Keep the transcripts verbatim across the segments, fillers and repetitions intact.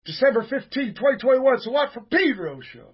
December fifteenth, twenty twenty-one. So what for Pedro Show?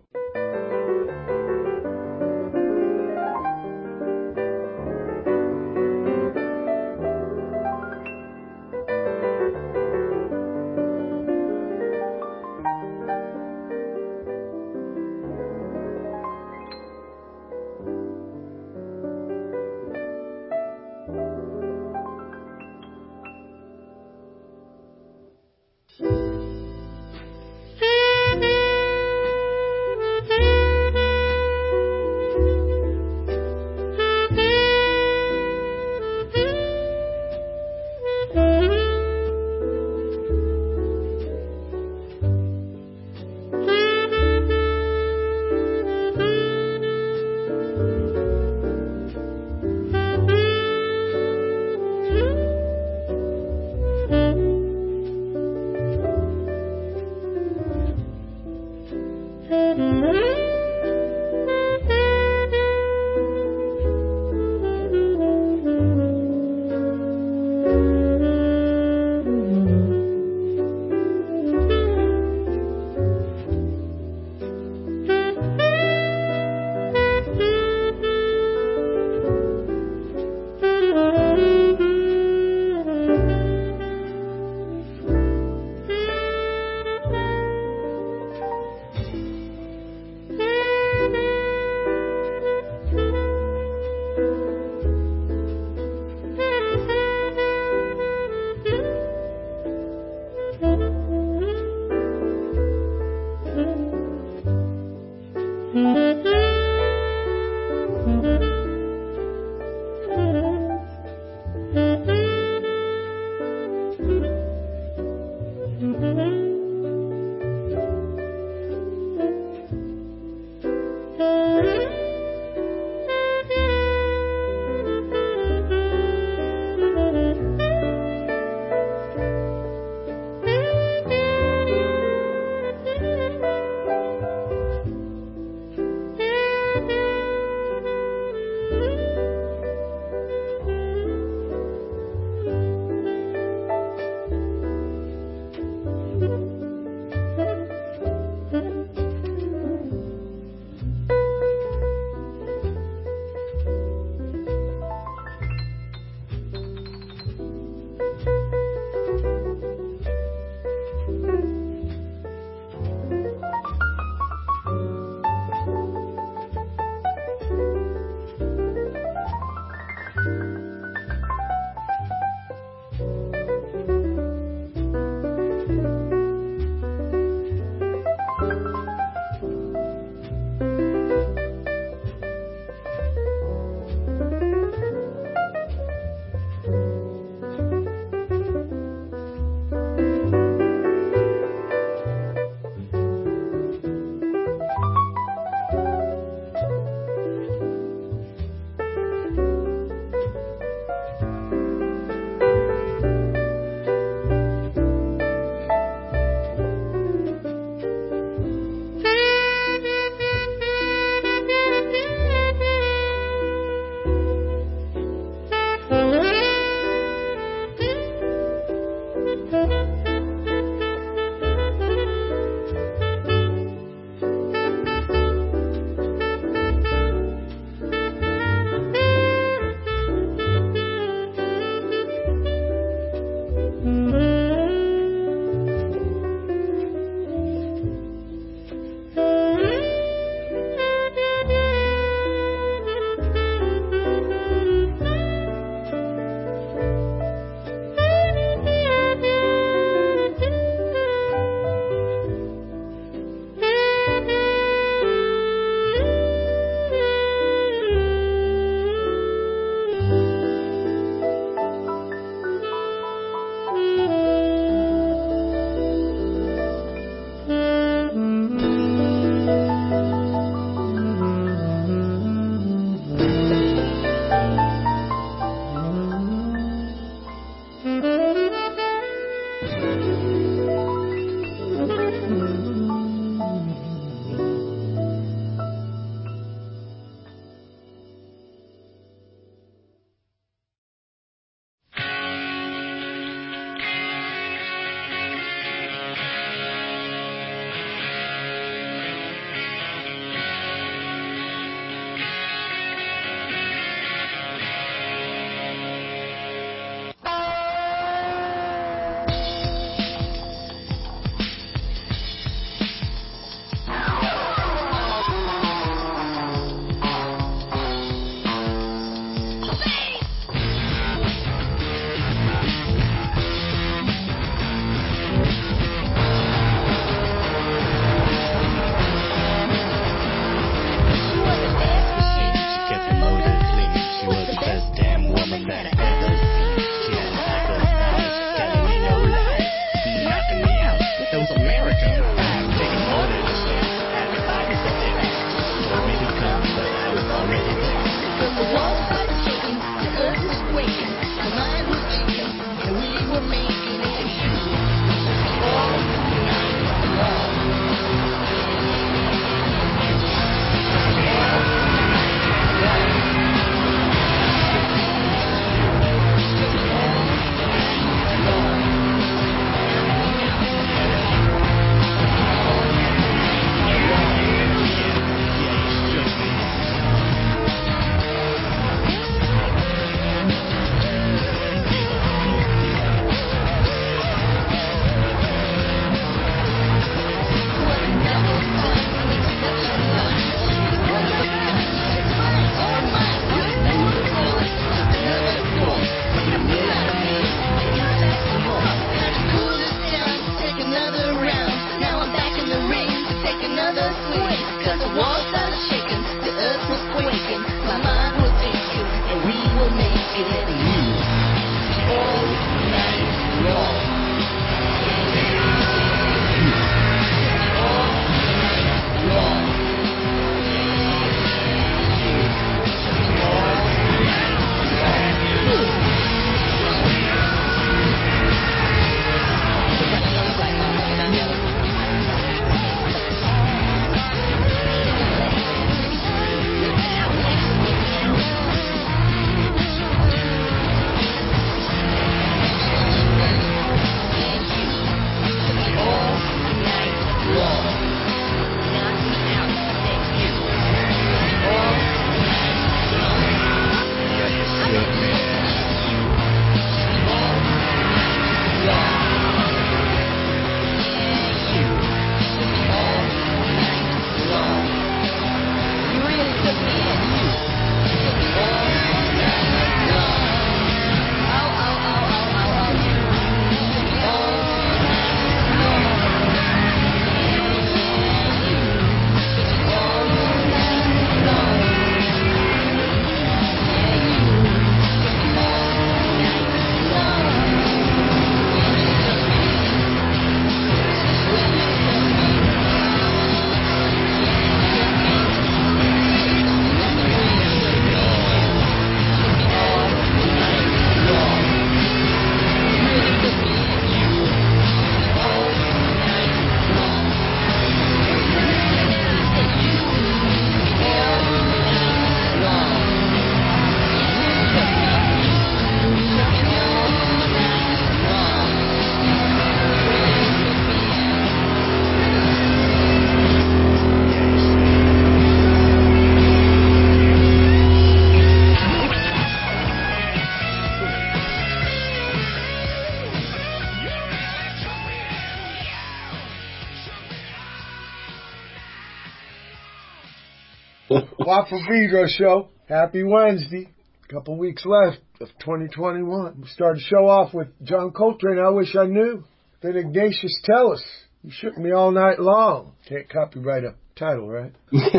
Watt from Pedro Show. Happy Wednesday. Couple weeks left of twenty twenty-one. We started the show off with John Coltrane, I Wish I Knew. Then Ignatius Tellus, You Shook Me All Night Long. Can't copyright a title, right?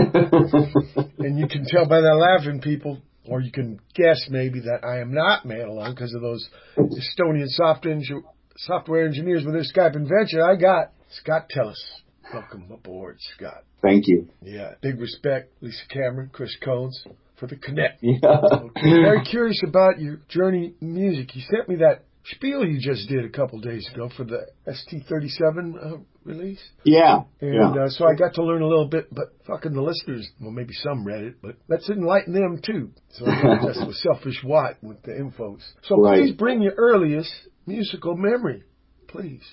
And you can tell by that laughing, people, or you can guess maybe that I am not man alone because of those Estonian soft engi- software engineers with their Skype invention. I got Scott Tellus. Welcome aboard, Scott. Thank you. Yeah, big respect, Lisa Cameron, Chris Cones, for the connect. Yeah. Okay. Very curious about your journey in music. You sent me that spiel you just did a couple days ago for the S T thirty-seven uh, release. Yeah. And yeah. Uh, so I got to learn a little bit, but fucking the listeners, well, maybe some read it, but let's enlighten them too. So I just was Selfish Watt with the infos. So right. Please bring your earliest musical memory, please.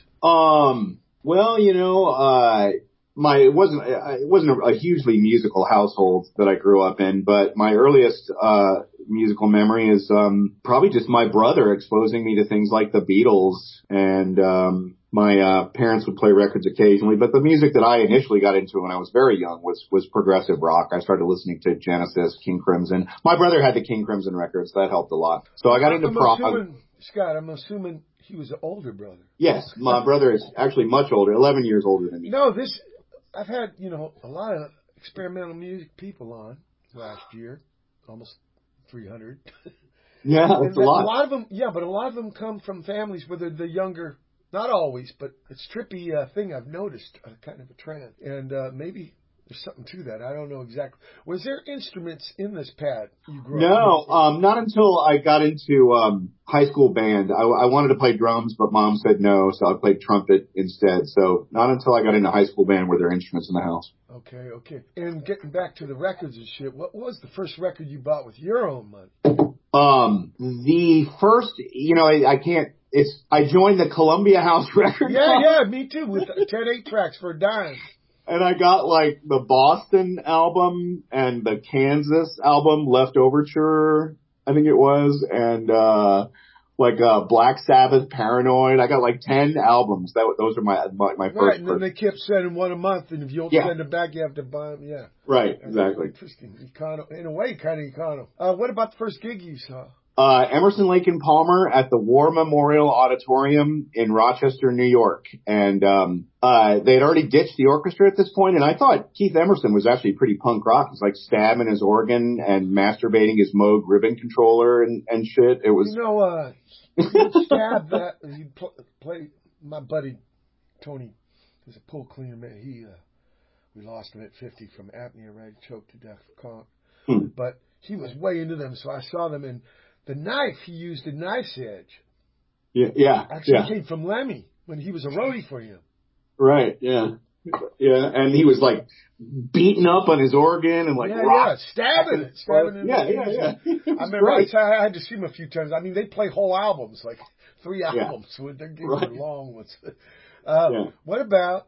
Um. Well, you know, uh, my it wasn't it wasn't a, a hugely musical household that I grew up in, but my earliest uh musical memory is um probably just my brother exposing me to things like the Beatles, and um my uh parents would play records occasionally, but the music that I initially got into when I was very young was was progressive rock. I started listening to Genesis, King Crimson. My brother had the King Crimson records. That helped a lot. So I got into I'm prog. assuming, Scott, I'm assuming he was an older brother. Yes, my brother is actually much older, eleven years older than me. No, this, I've had, you know, a lot of experimental music people on last year, almost three hundred. Yeah, that's a lot. A lot of them, yeah, but a lot of them come from families where they're the younger, not always, but it's a trippy uh, thing I've noticed, uh, kind of a trend. And uh, maybe there's something to that. I don't know exactly. Was there instruments in this pad you grew no, up with? No, um, not until I got into um, high school band. I, I wanted to play drums, but Mom said no, so I played trumpet instead. So not until I got into high school band were there instruments in the house. Okay, okay. And getting back to the records and shit, what was the first record you bought with your own money? Um, the first, you know, I, I can't. It's I joined the Columbia House Record Yeah, Club. yeah, me too, with ten eight tracks for a dime. And I got like the Boston album and the Kansas album, Left Overture, I think it was, and uh like uh Black Sabbath, Paranoid. I got like ten albums. That those are my my, my right, first. and then they kept sending one a month, and if you don't yeah. send them back, you have to buy them. Yeah, right, That's exactly. Interesting, econo, in a way, kind of econo. Uh, what about the first gig you saw? Uh, Emerson, Lake and Palmer at the War Memorial Auditorium in Rochester, New York. And, um, uh, they had already ditched the orchestra at this point, and I thought Keith Emerson was actually pretty punk rock. He's like stabbing his organ and masturbating his Moog ribbon controller and, and shit. It was. You know, uh, he would stab that, he pl- played, my buddy Tony was a pool cleaner, man. He, uh, we lost him at fifty from apnea, right? Choked to death. Con- Hmm. But he was way into them, so I saw them, and the knife he used a knife's edge. Yeah, yeah, Actually yeah. came from Lemmy when he was a roadie for him. Right, yeah. Yeah, and he was like beating up on his organ and like yeah, rock. yeah, stabbing it, stabbing it. Yeah, yeah, yeah. I remember I, I had to see him a few times. I mean, they play whole albums, like three albums. Yeah. When their gigs right. were long ones. Uh, yeah. What about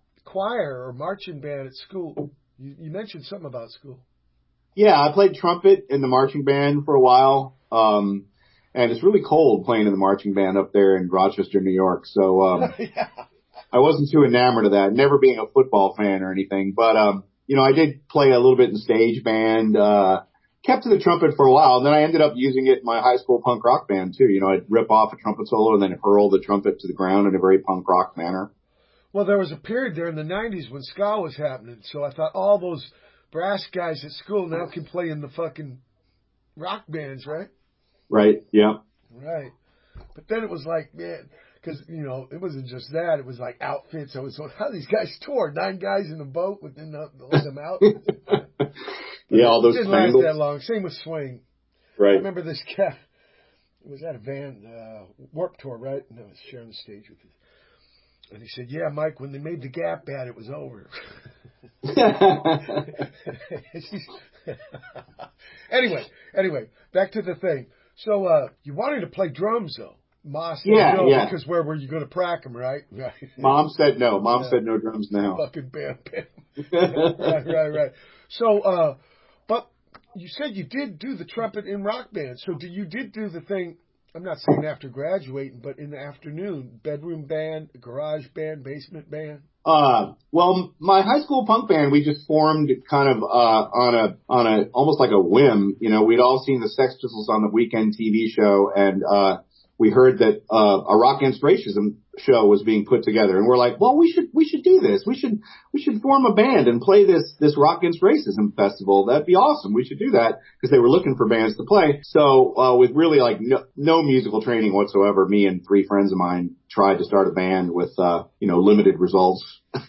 choir or marching band at school? You, you mentioned something about school. Yeah, I played trumpet in the marching band for a while. Um, and it's really cold playing in the marching band up there in Rochester, New York. So, um, yeah. I wasn't too enamored of that, never being a football fan or anything. But, um, you know, I did play a little bit in stage band, uh, kept to the trumpet for a while. And then I ended up using it in my high school punk rock band too. You know, I'd rip off a trumpet solo and then hurl the trumpet to the ground in a very punk rock manner. Well, there was a period there in the nineties when ska was happening. So I thought all those brass guys at school now can play in the fucking rock bands, right? Right, yeah. Right. But then it was like, man, because, you know, it wasn't just that. It was like outfits. I was like, how these guys tour? Nine guys in a boat with them, let them out. Yeah, all those It didn't triangles. last that long. Same with swing. Right. I remember this cat. It was at a band, uh, Warped Tour, right? And I was sharing the stage with him. And he said, yeah, Mike, when they made the Gap bad, it was over. anyway, anyway, back to the thing. So, uh, you wanted to play drums, though. Ma said yeah, no, yeah. because where were you going to prac them, right? Right. Mom said no. Mom yeah. said no drums now. Fucking bam, bam. right, right, right. So, uh, but you said you did do the trumpet in rock band. So, did you did do the thing? I'm not saying after graduating, but in the afternoon, bedroom band, garage band, basement band. Uh, well, my high school punk band, we just formed kind of, uh, on a, on a, almost like a whim. You know, we'd all seen the Sex Pistols on the weekend T V show, and, uh, we heard that, uh, a Rock Against Racism show was being put together, and we're like, well, we should, we should do this. We should, we should form a band and play this, this Rock Against Racism festival. That'd be awesome. We should do that, because they were looking for bands to play. So, uh, with really like no, no musical training whatsoever, me and three friends of mine tried to start a band with, uh, you know, limited results.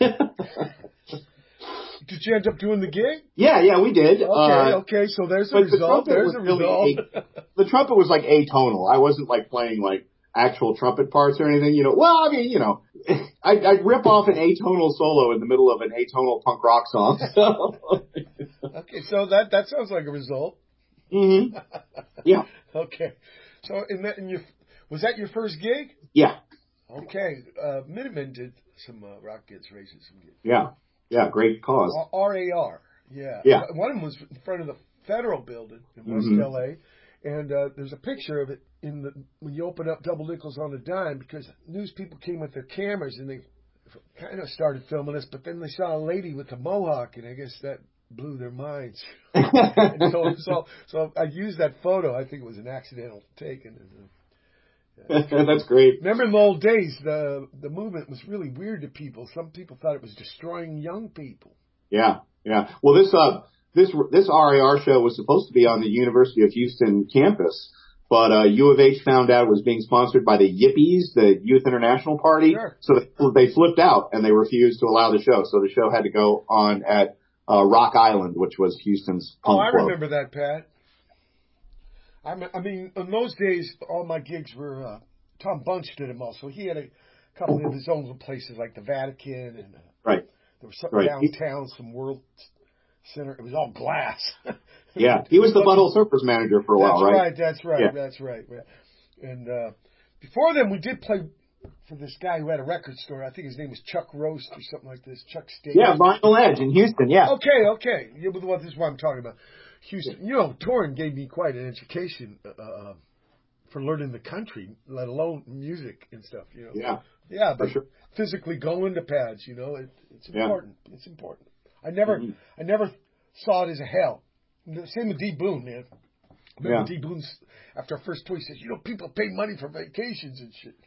Did you end up doing the gig? Yeah, yeah, we did. Okay, uh, okay, so there's a but result. The There's a really result. a, the trumpet was like atonal. I wasn't like playing like actual trumpet parts or anything, you know. Well, I mean, you know, I'd, I'd rip off an atonal solo in the middle of an atonal punk rock song. So. Okay, so that that sounds like a result. Mm-hmm. Yeah. Okay, so in that, in your, was that your first gig? Yeah. Okay, uh, Minutemen did some uh, Rock Against Racism gigs. Yeah. Yeah, great cause. R A R, yeah. Yeah. One of them was in front of the Federal Building in West Mm-hmm. L A, and uh, there's a picture of it in the when you open up Double Nickels on a Dime, because news people came with their cameras and they kind of started filming us, but then they saw a lady with a mohawk, and I guess that blew their minds. And so, so, so I used that photo. I think it was an accidental take. And, uh, That's great. remember in the old days, the the movement was really weird to people. Some people thought it was destroying young people. Yeah, yeah. Well, this uh, this this R A R show was supposed to be on the University of Houston campus, but uh, U of H found out it was being sponsored by the Yippies, the Youth International Party. Sure. So they, they flipped out and they refused to allow the show. So the show had to go on at uh, Rock Island, which was Houston's punk Oh, I club. remember that, Pat. I mean, I mean, in those days, all my gigs were, uh, Tom Bunch did them all. So he had a couple of his own places like the Vatican, and uh, Right. there was something Right. downtown, some World Center. It was all glass. Yeah, he was the Butthole Surfers manager for a That's while, right? right, that's right, Yeah. that's right. And uh, before then, we did play for this guy who had a record store. I think his name was Chuck Roast or something like this. Chuck State. Yeah, Vinyl Edge in Houston, yeah. Okay, okay. Yeah, but what this is what I'm talking about. Houston. You know, touring gave me quite an education uh, for learning the country, let alone music and stuff. You know. Yeah. Yeah, but For sure. physically going to pads, you know, it, it's Yeah. important. It's important. I never, Mhm. I never saw it as a hell. Same with D. Boone, man. I remember Yeah. D. Boone's, after our first tour, he says, you know, people pay money for vacations and shit.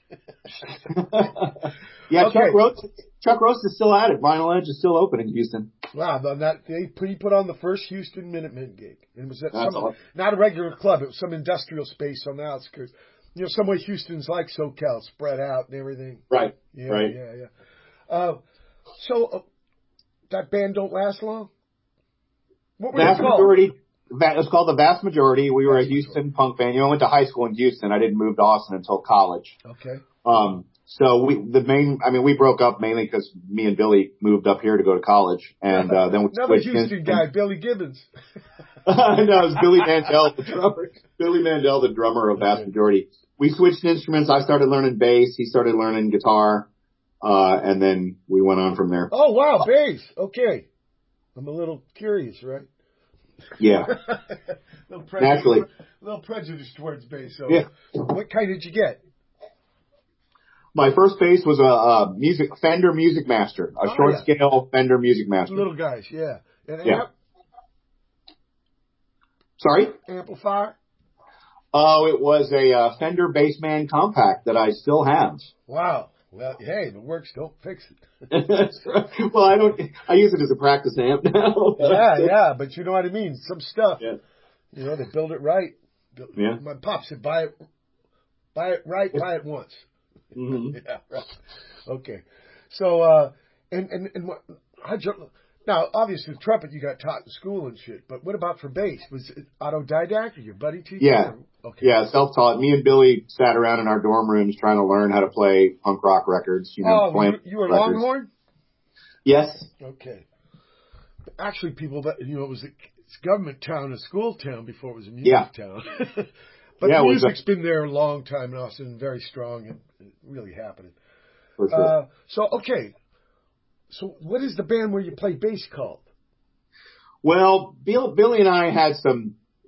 Yeah, Okay. Chuck Roast, Chuck Roast is still at it. Vinyl Edge is still open in Houston. Wow, then that, they put, he put on the first Houston Minutemen gig. And it was at That's some, awesome. not a regular club, it was some industrial space on the outskirts. You know, some way Houston's like SoCal, spread out and everything. Right. Yeah, Right. yeah, yeah. Uh, so, uh, that band don't last long? What were Vast they called? majority. It was called the Vast Majority. We were Vast a Houston punk band. You know, I went to high school in Houston. I didn't move to Austin until college. Okay. Um, so we, the main, I mean, we broke up mainly because me and Billy moved up here to go to college, and uh, then we Another switched. Houston guy, Billy Gibbons. No, it was Billy Mandel, the drummer. Billy Mandel, the drummer of Vast Majority. We switched instruments. I started learning bass. He started learning guitar, uh, and then we went on from there. Oh wow, bass. Okay, I'm a little curious, right? Yeah. little prejudice, Naturally. little prejudice towards bass. So, Yeah. what kind did you get? My first bass was a, a music Fender Music Master, a Oh, short yeah. scale Fender Music Master. Little guys, yeah. And Yeah. amp, Sorry? amplifier. Oh, it was a uh, Fender Bassman Compact that I still have. Wow. Well, hey, if it works, don't fix it. That's right. Well, I don't. I use it as a practice amp now. yeah, yeah, but you know what I mean. Some stuff, Yeah. you know, they build it right. Build- Yeah. My pop said, buy it, buy it right, buy it once. Mm-hmm. Yeah, right. Okay. So, uh, and, and, and what, how'd you, now, obviously, the trumpet you got taught in school and shit, but what about for bass? Was it autodidact or your buddy teaching? Yeah. Or, okay. Yeah, self-taught. Me and Billy sat around in our dorm rooms trying to learn how to play punk rock records. You know, Oh, playing you, you were records. Longhorn? Yes. Okay. Actually, people that, you know, it was a it's government town, a school town before it was a music Yeah. town. But Yeah, the it was music's been there a long time in Austin, very strong and really happening. For sure. Uh, so, okay. So, what is the band where you play bass called? Well, Bill, Billy and I had some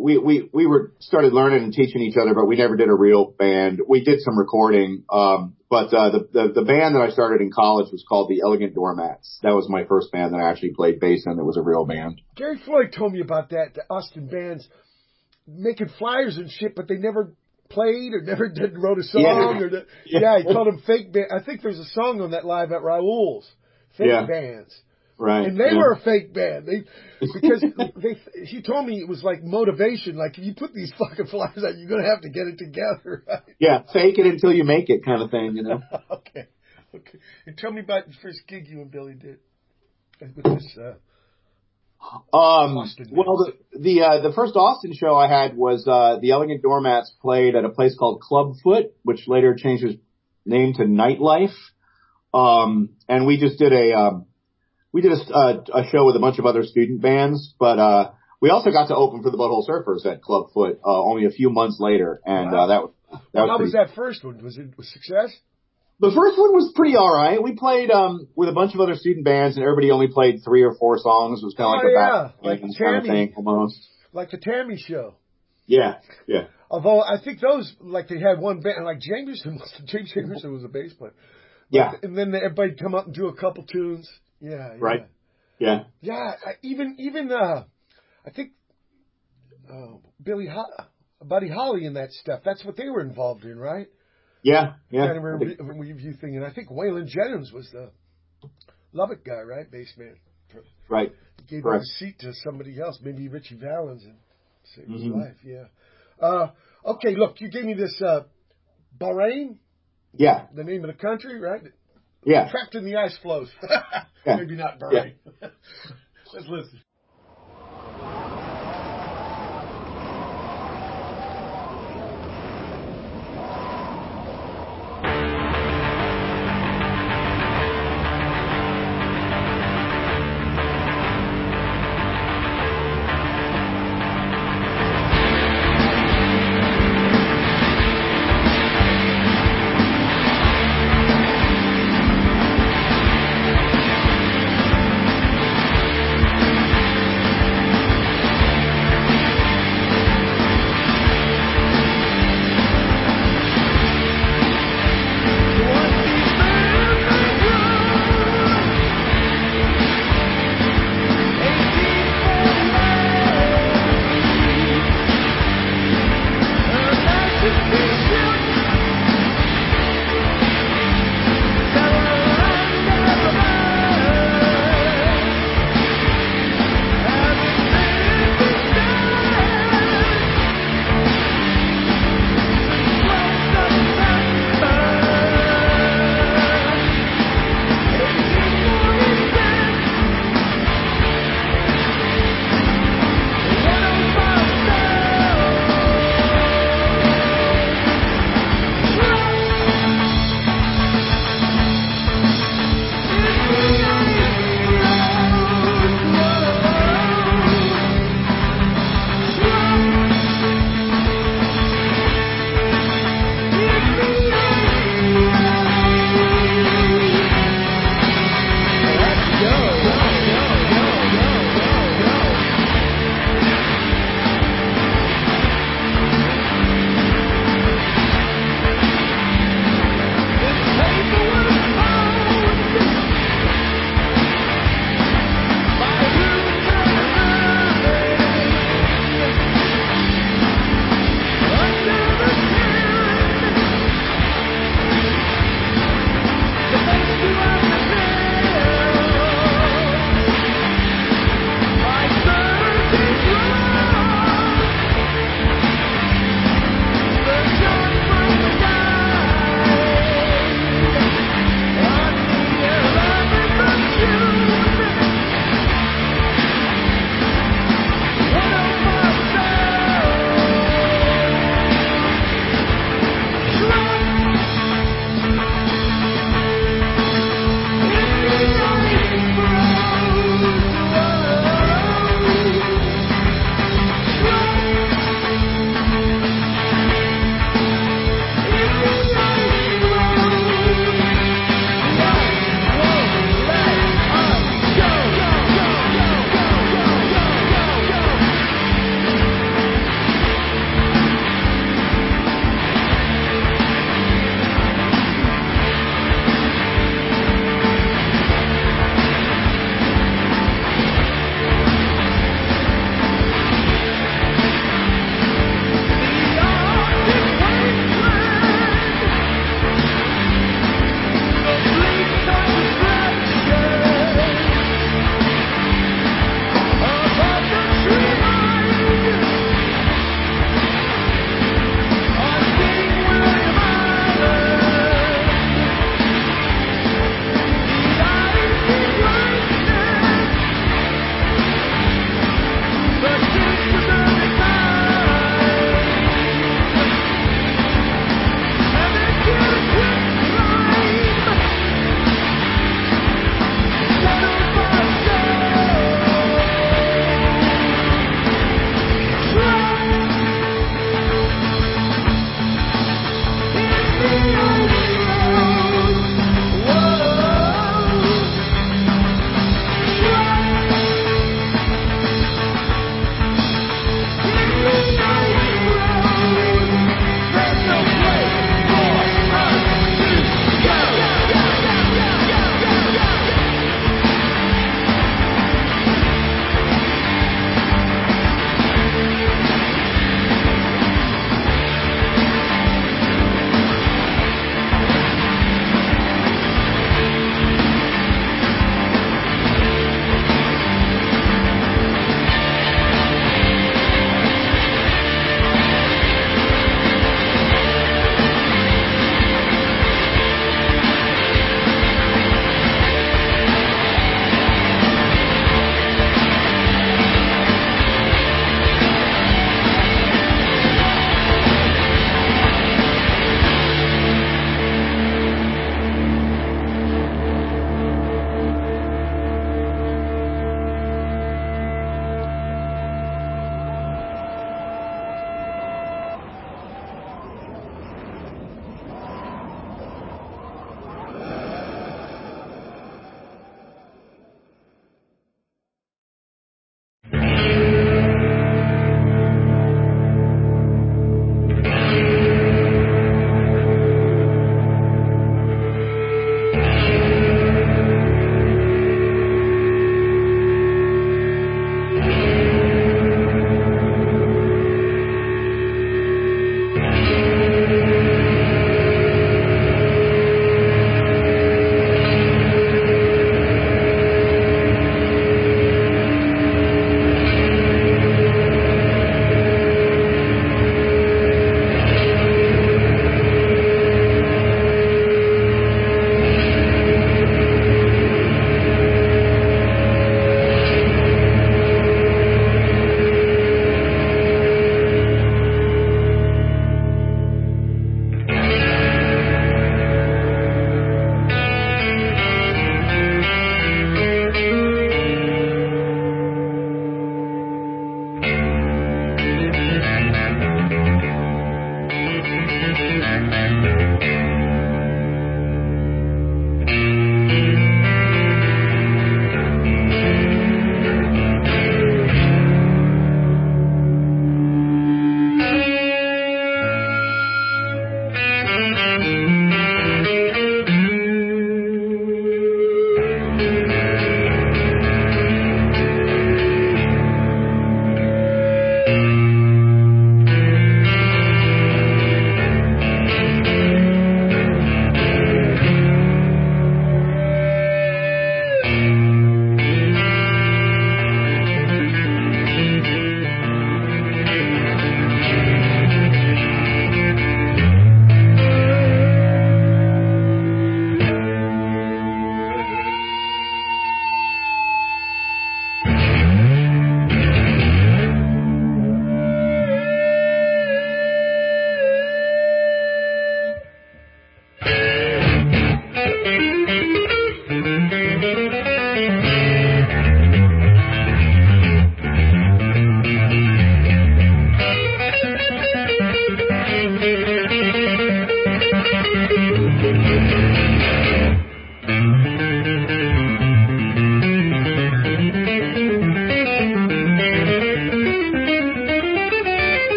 we, we, we were started learning and teaching each other, but we never did a real band. We did some recording. Um, but, uh, the, the, the band that I started in college was called the Elegant Doormats. That was my first band that I actually played bass in that was a real band. Gary Floyd told me about that, the Austin bands making flyers and shit, but they never played or never did wrote a song. Yeah. Or the, yeah. yeah, he called them fake band. I think there's a song on that live at Raoul's. Fake yeah. bands. Right. And they yeah. were a fake band. They because they he told me it was like motivation. Like if you put these fucking flyers out, you're gonna have to get it together. Right? Yeah, fake it until you make it, kind of thing, you know. okay, okay. And tell me about the first gig you and Billy did with this. Uh, um, Austin well, the the, uh, the first Austin show I had was uh, the Elegant Doormats played at a place called Clubfoot, which later changed its name to Nightlife. Um, and we just did a. Um, We did a, uh, a show with a bunch of other student bands, but uh, we also got to open for the Butthole Surfers at Clubfoot uh, only a few months later, and wow. uh, that was that well, was how pretty... was that first one? Was it a success? The first one was pretty all right. We played um, with a bunch of other student bands, and everybody only played three or four songs. It was kind of oh, like a yeah. back like kind Tammy, of thing almost, like the Tammy show. Yeah, yeah. Although I think those, like they had one band, like Jameson, James Jamerson was a bass player. But, yeah. And then everybody come up and do a couple tunes. Yeah, yeah. Right. Yeah. Yeah, I, even, even, uh, I think, uh, Billy, Ho- Buddy Holly and that stuff, that's what they were involved in, right? Yeah, yeah. Kind of a re- review thing. And I think Waylon Jennings was the Lubbock guy, right? Bass man. Right. He gave Correct. up his seat to somebody else, maybe Richie Valens, and saved his Mm-hmm. life, yeah. Uh, okay, look, you gave me this, uh, Bahrain? Yeah. The name of the country, right? Yeah. Trapped in the ice floes. yeah. Maybe not Bahrain. Yeah. Let's listen.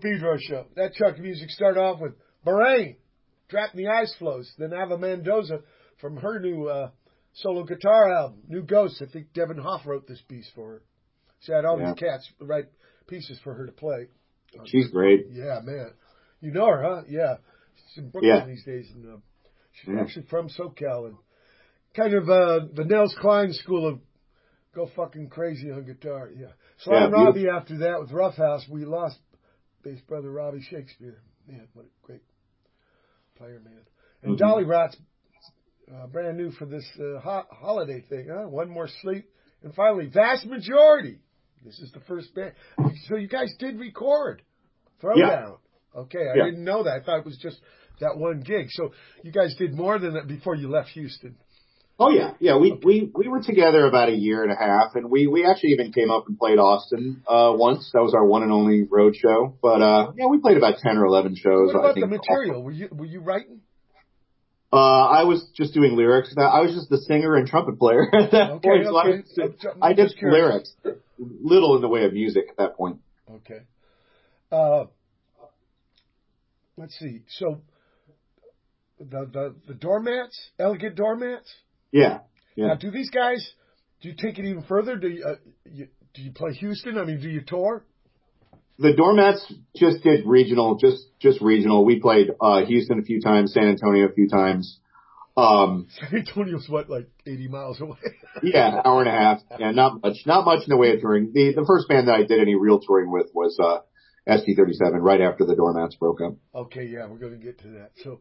Pedro show. That Chuck music started off with Bahrain, Trapped in the Ice Flows. Then Ava Mendoza from her new uh, solo guitar album, New Ghosts. I think Devin Hoff wrote this piece for her. She had all yeah. these cats write pieces for her to play. She's great. Yeah, man. You know her, huh? Yeah. She's in Brooklyn yeah. these days. And, uh, she's yeah. actually from SoCal. And kind of uh, the Nels Klein school of go fucking crazy on guitar. Yeah. Sly yeah, and Robbie after that with Rough House. We lost bass brother Robbie Shakespeare. Man, what a great player, man. And mm-hmm. Dolly Rot's uh, brand new for this uh, ho- holiday thing, huh? One More Sleep. And finally, Vast Majority. This is the first band. So you guys did record Throwdown. Yeah. Okay, I yeah. didn't know that. I thought it was just that one gig. So you guys did more than that before you left Houston. Oh yeah, yeah. We okay. we we were together about a year and a half, and we we actually even came up and played Austin uh once. That was our one and only road show. But uh yeah, we played about ten or eleven shows. What about I think. the material? Were you were you writing? Uh, I was just doing lyrics. I was just the singer and trumpet player at that okay, point. So okay. I, just, I did lyrics, little in the way of music at that point. Okay. Uh, let's see. So the the the doormats, elegant doormats. Yeah. Yeah. Now, do these guys? Do you take it even further? Do you, uh, you do you play Houston? I mean, do you tour? The Doormats just did regional, just just regional. We played uh, Houston a few times, San Antonio a few times. Um, San Antonio's what, like eighty miles away? yeah, hour and a half. Yeah, not much, not much in the way of touring. The the first band that I did any real touring with was uh, S T thirty-seven, right after the Doormats broke up. Okay, yeah, we're going to get to that. So,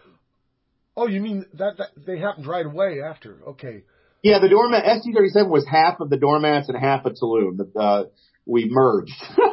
oh, you mean that, that they happened right away after? Okay. Yeah, the Doormat S T thirty-seven was half of the Doormats and half of Tulum. The, uh, we merged.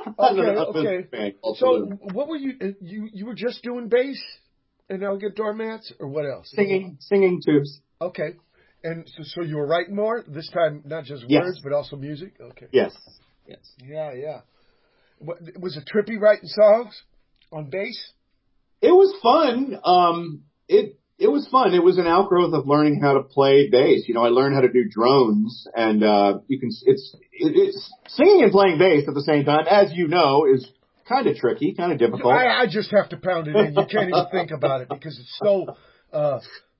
okay, okay. So, what were you? You you were just doing bass and Elegant Doormats, or what else? Singing, singing tubes. Okay, and so, so you were writing more this time, not just yes. words, but also music. Okay. Yes. Yes. Yeah, yeah. What, was it trippy writing songs on bass? It was fun. Um, it. It was fun. It was an outgrowth of learning how to play bass. You know, I learned how to do drones, and uh, you can. It's it, it's singing and playing bass at the same time, as you know, is kind of tricky, kind of difficult. I, I just have to pound it in. You can't even think about it because it's so, uh,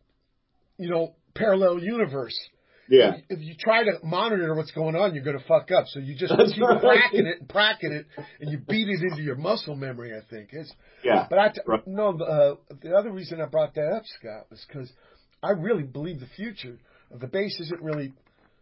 you know, parallel universe. Yeah. If you try to monitor what's going on, you're going to fuck up. So you just That's keep right. cracking it and cracking it, and you beat it into your muscle memory, I think. It's, yeah. But I t- right. no, uh, the other reason I brought that up, Scott, was because I really believe the future of the bass isn't really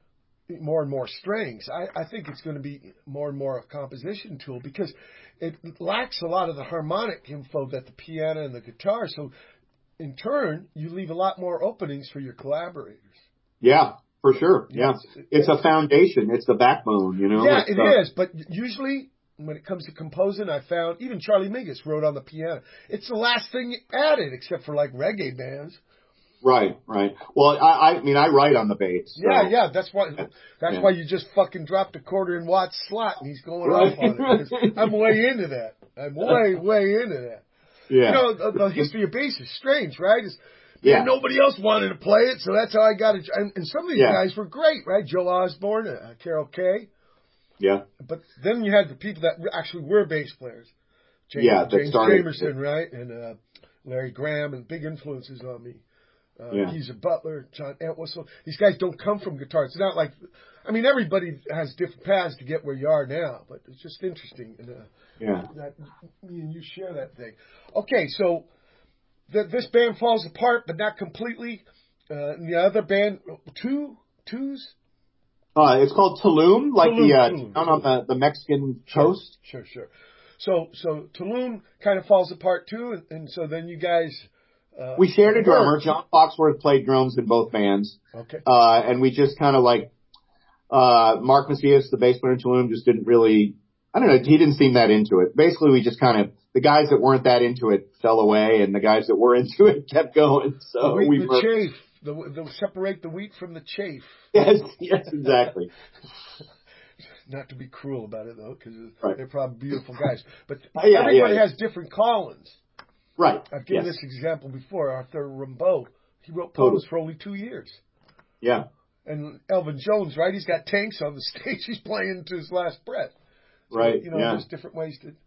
more and more strings. I, I think it's going to be more and more a composition tool because it lacks a lot of the harmonic info that the piano and the guitar. So in turn, you leave a lot more openings for your collaborators. Yeah. For sure, yeah. It's a foundation. It's the backbone, you know? Yeah, it's, it uh, is. But usually, when it comes to composing, I found, even Charlie Mingus wrote on the piano. It's the last thing added, except for, like, reggae bands. Right, right. Well, I, I mean, I write on the bass. So. Yeah, yeah, that's why That's yeah. why you just fucking dropped a quarter in Watt's slot, and he's going right. off on it. Because I'm way into that. I'm way, way into that. Yeah. You know, the, the history of bass is strange, right? It's, Yeah. And nobody else wanted to play it, so that's how I got it. And, and some of these yeah. guys were great, right? Joe Osborne, uh, Carol Kay. Yeah. But then you had the people that actually were bass players. James, yeah, James started, Jamerson, right? And uh, Larry Graham, and big influences on me. Uh, yeah. Geezer Butler, John Entwistle. These guys don't come from guitar. It's not like, I mean, everybody has different paths to get where you are now, but it's just interesting. And, uh, yeah. That, me and you share that thing. Okay, so the, this band falls apart, but not completely. Uh, and the other band, two, twos? Uh, it's called Tulum, like Tulum, the uh, Tulum, town Tulum. on the, the Mexican Sure, coast. Sure, sure. So, so Tulum kind of falls apart too, and, and so then you guys. Uh, we shared a drummer. worked. John Foxworth played drums in both bands. Okay. Uh, and we just kind of like, uh, Mark Macias, the bass player in Tulum, just didn't really, I don't know, he didn't seem that into it. Basically, we just kind of, the guys that weren't that into it fell away, and the guys that were into it kept going. So the wheat, we the were. chaff. The, the separate the wheat from the chaff. Yes, yes, exactly. Not to be cruel about it though, because right. they're probably beautiful guys. But uh, yeah, everybody yeah, yeah. has different callings. Right. I've given yes. this example before. Arthur Rimbaud, he wrote poems totally. for only two years. Yeah. And Elvin Jones, right? He's got tanks on the stage. He's playing to his last breath. So, right. You know, yeah. there's different ways to.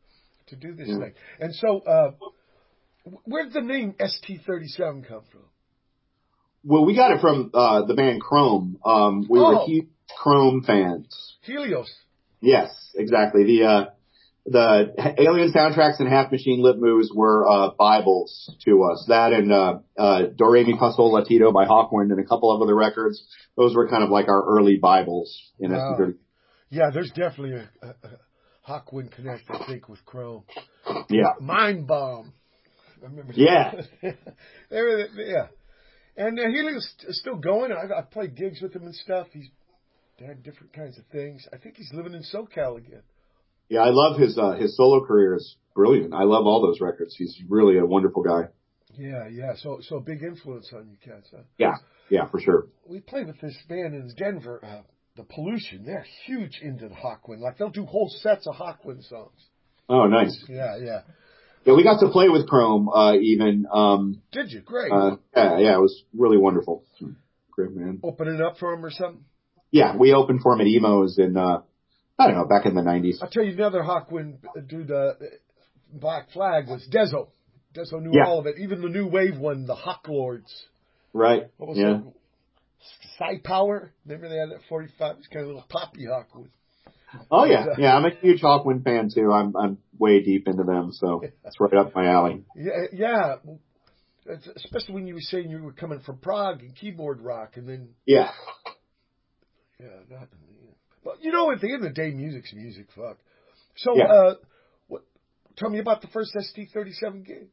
to do this Yeah. thing. And so, uh, where did the name S T thirty-seven come from? Well, we got it from uh, the band Chrome. Um, we Oh. were huge Chrome fans. Helios. Yes, exactly. The uh, the Alien soundtracks and Half Machine Lip Moves were uh, Bibles to us. That and uh, uh, Do Re Mi Fa Sol La Ti Do by Hawkwind and a couple of other records. Those were kind of like our early Bibles in Wow. S T thirty. Yeah, there's definitely a, a, a Hawkwind connect, I think, with Chrome. Yeah. Mind Bomb. I remember. Yeah. they were, yeah. And uh, Helios is still going. I've, I've played gigs with him and stuff. He's had different kinds of things. I think he's living in SoCal again. Yeah, I love his uh, his solo career is brilliant. I love all those records. He's really a wonderful guy. Yeah, yeah. So so a big influence on you cats, huh? Yeah, yeah, for sure. We played with this band in Denver, uh, The Pollution. They're huge into the Hawkwind. Like, they'll do whole sets of Hawkwind songs. Oh, nice. Yeah, yeah. Yeah, we got to play with Chrome, uh, even. Um, Did you? Great. Uh, yeah, yeah, it was really wonderful. Great, man. Opening up for him or something? Yeah, we opened for him at Emo's in, uh, I don't know, back in the nineties. I'll tell you another Hawkwind dude, uh, Black Flag was Dezo. Dezo knew Yeah. all of it. Even the new wave one, the Hawk Lords. Right. What was Yeah. that? Psy Power? Remember they had that forty-five? It's kind of a little poppy Hawkwind. Oh yeah, yeah. I'm a huge Hawkwind fan too. I'm I'm way deep into them, so it's right up my alley. Yeah, yeah. It's- especially when you were saying you were coming from Prague and keyboard rock, and then Yeah. yeah, not. Yeah. But you know, at the end of the day, music's music. Fuck. So, Yeah. uh, what? Tell me about the first S T thirty-seven gig.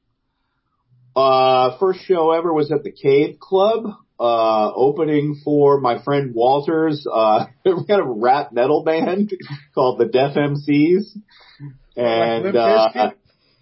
Uh, first show ever was at the Cave Club, uh, opening for my friend Walter's, uh, kind of rap metal band called the Def M Cs. And, Limp uh,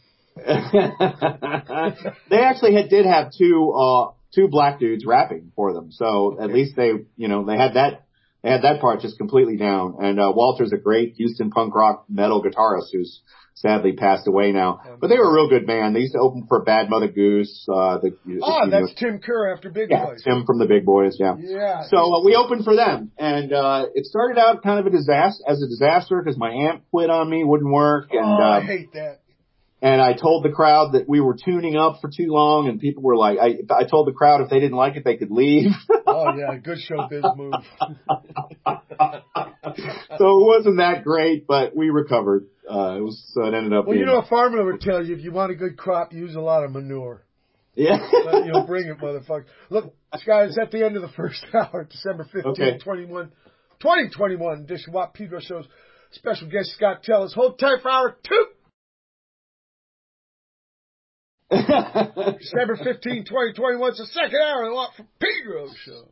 they actually had, did have two, uh, two black dudes rapping for them. So Okay. at least they, you know, they had that, they had that part just completely down. And, uh, Walter's a great Houston punk rock metal guitarist who's sadly passed away now. But they were a real good band. They used to open for Bad Mother Goose. Uh, the, Ah, the, that's Tim Kerr after Big yeah, Boys. Tim from the Big Boys, yeah. Yeah. So uh, we opened for them, and uh, it started out kind of a disaster, as a disaster because my amp quit on me, wouldn't work, and oh, I uh, hate that. and I told the crowd that we were tuning up for too long, and people were like, I I told the crowd if they didn't like it, they could leave. Oh yeah, good showbiz move. So it wasn't that great, but we recovered. Uh, it was so it ended up. Well, being, you know, a farmer would tell you if you want a good crop, use a lot of manure. yeah. But, you know, bring it, motherfucker. Look, guys, it's at the end of the first hour, December fifteenth, Okay. twenty-one, twenty twenty-one edition Watt Pedro Show's special guest Scott Tellis. Hold tight for hour two. December fifteenth, twenty twenty-one. It's the second hour of the Watt Pedro Show.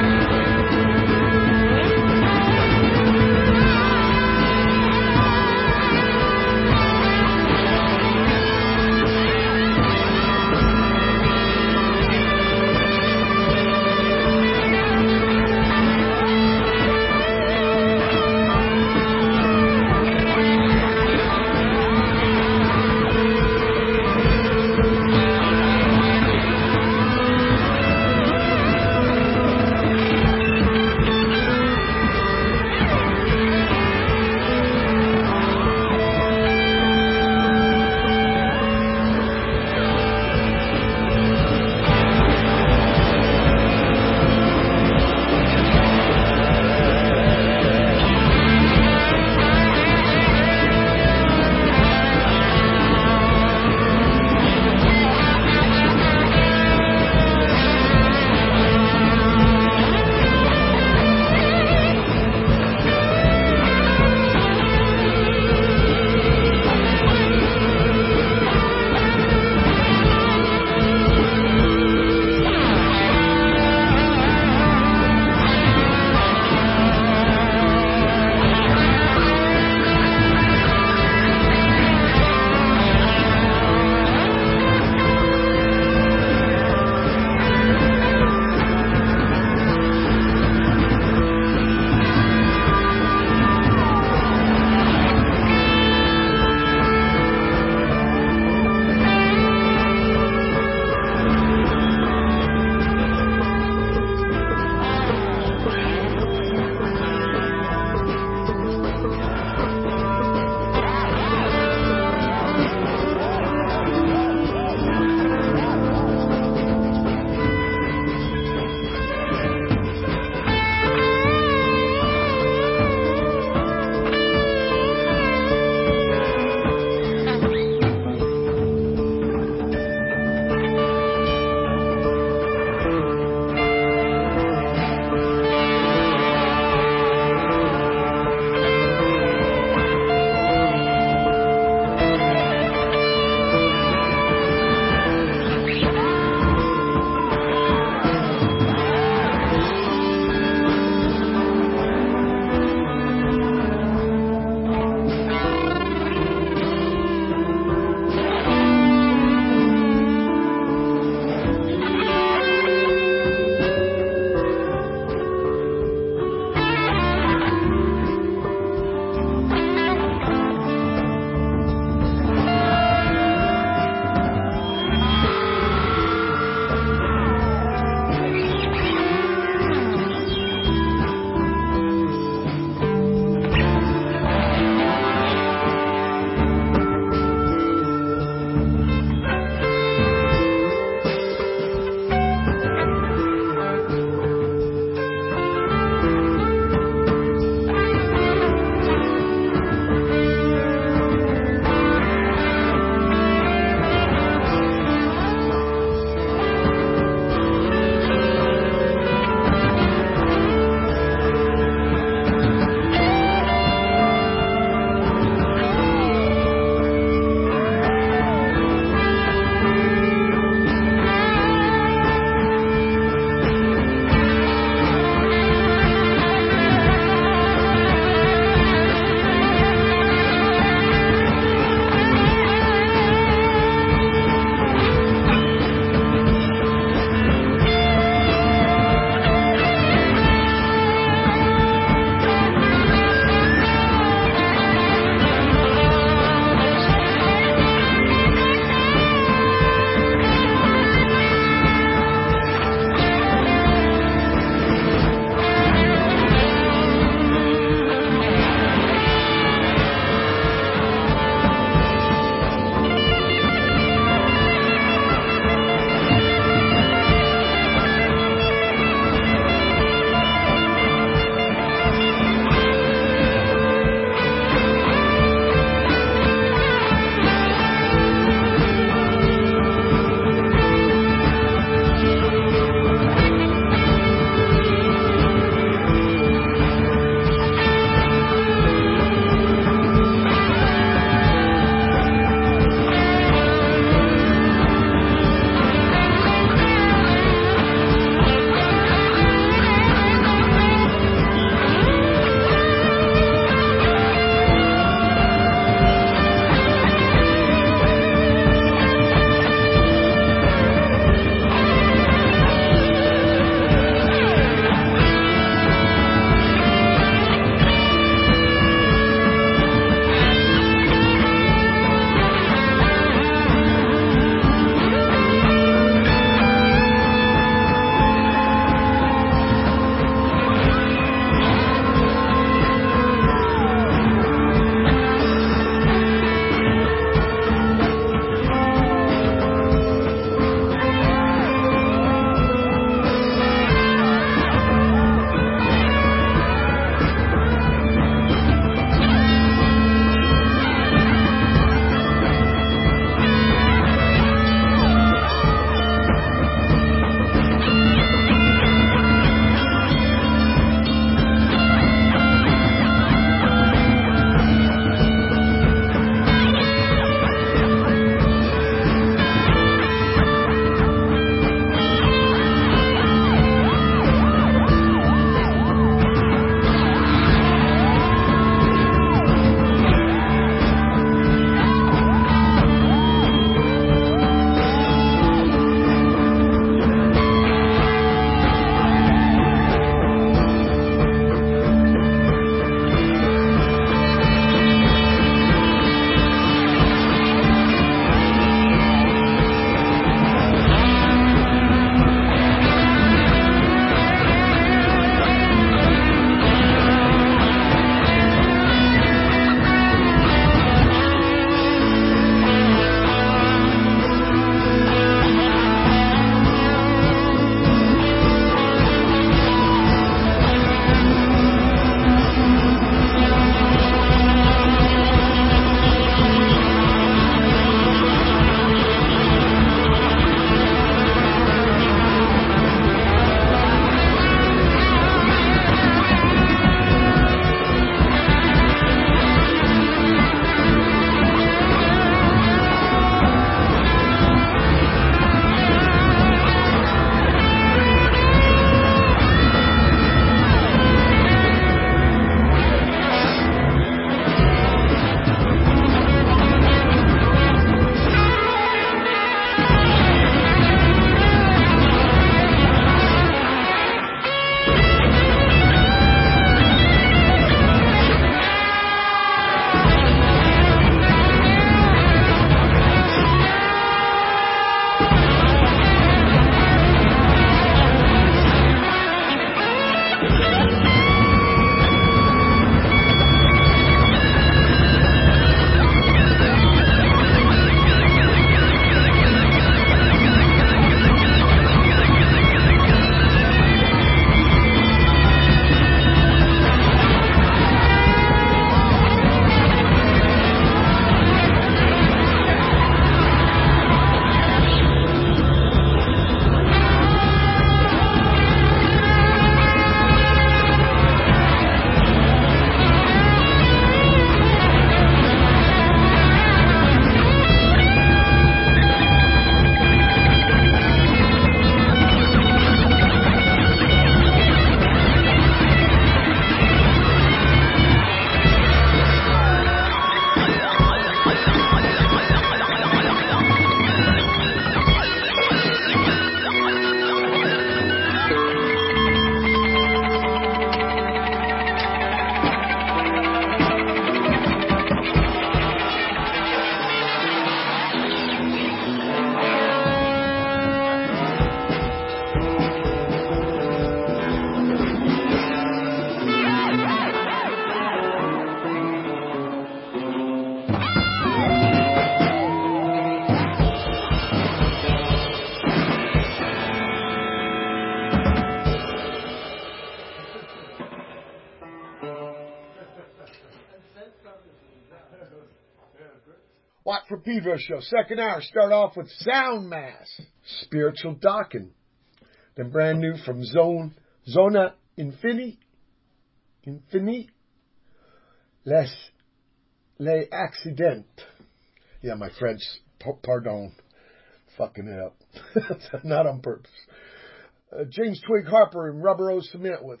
Watt from Pedro Show. Second hour, start off with Sound Mass, Spiritual Docking. Then brand new from Zone, Zona Infini, Infini, Les, Les Accident. Yeah, my French, pardon, fucking it up. Not on purpose. Uh, James Twig Harper and Rubber O Cement with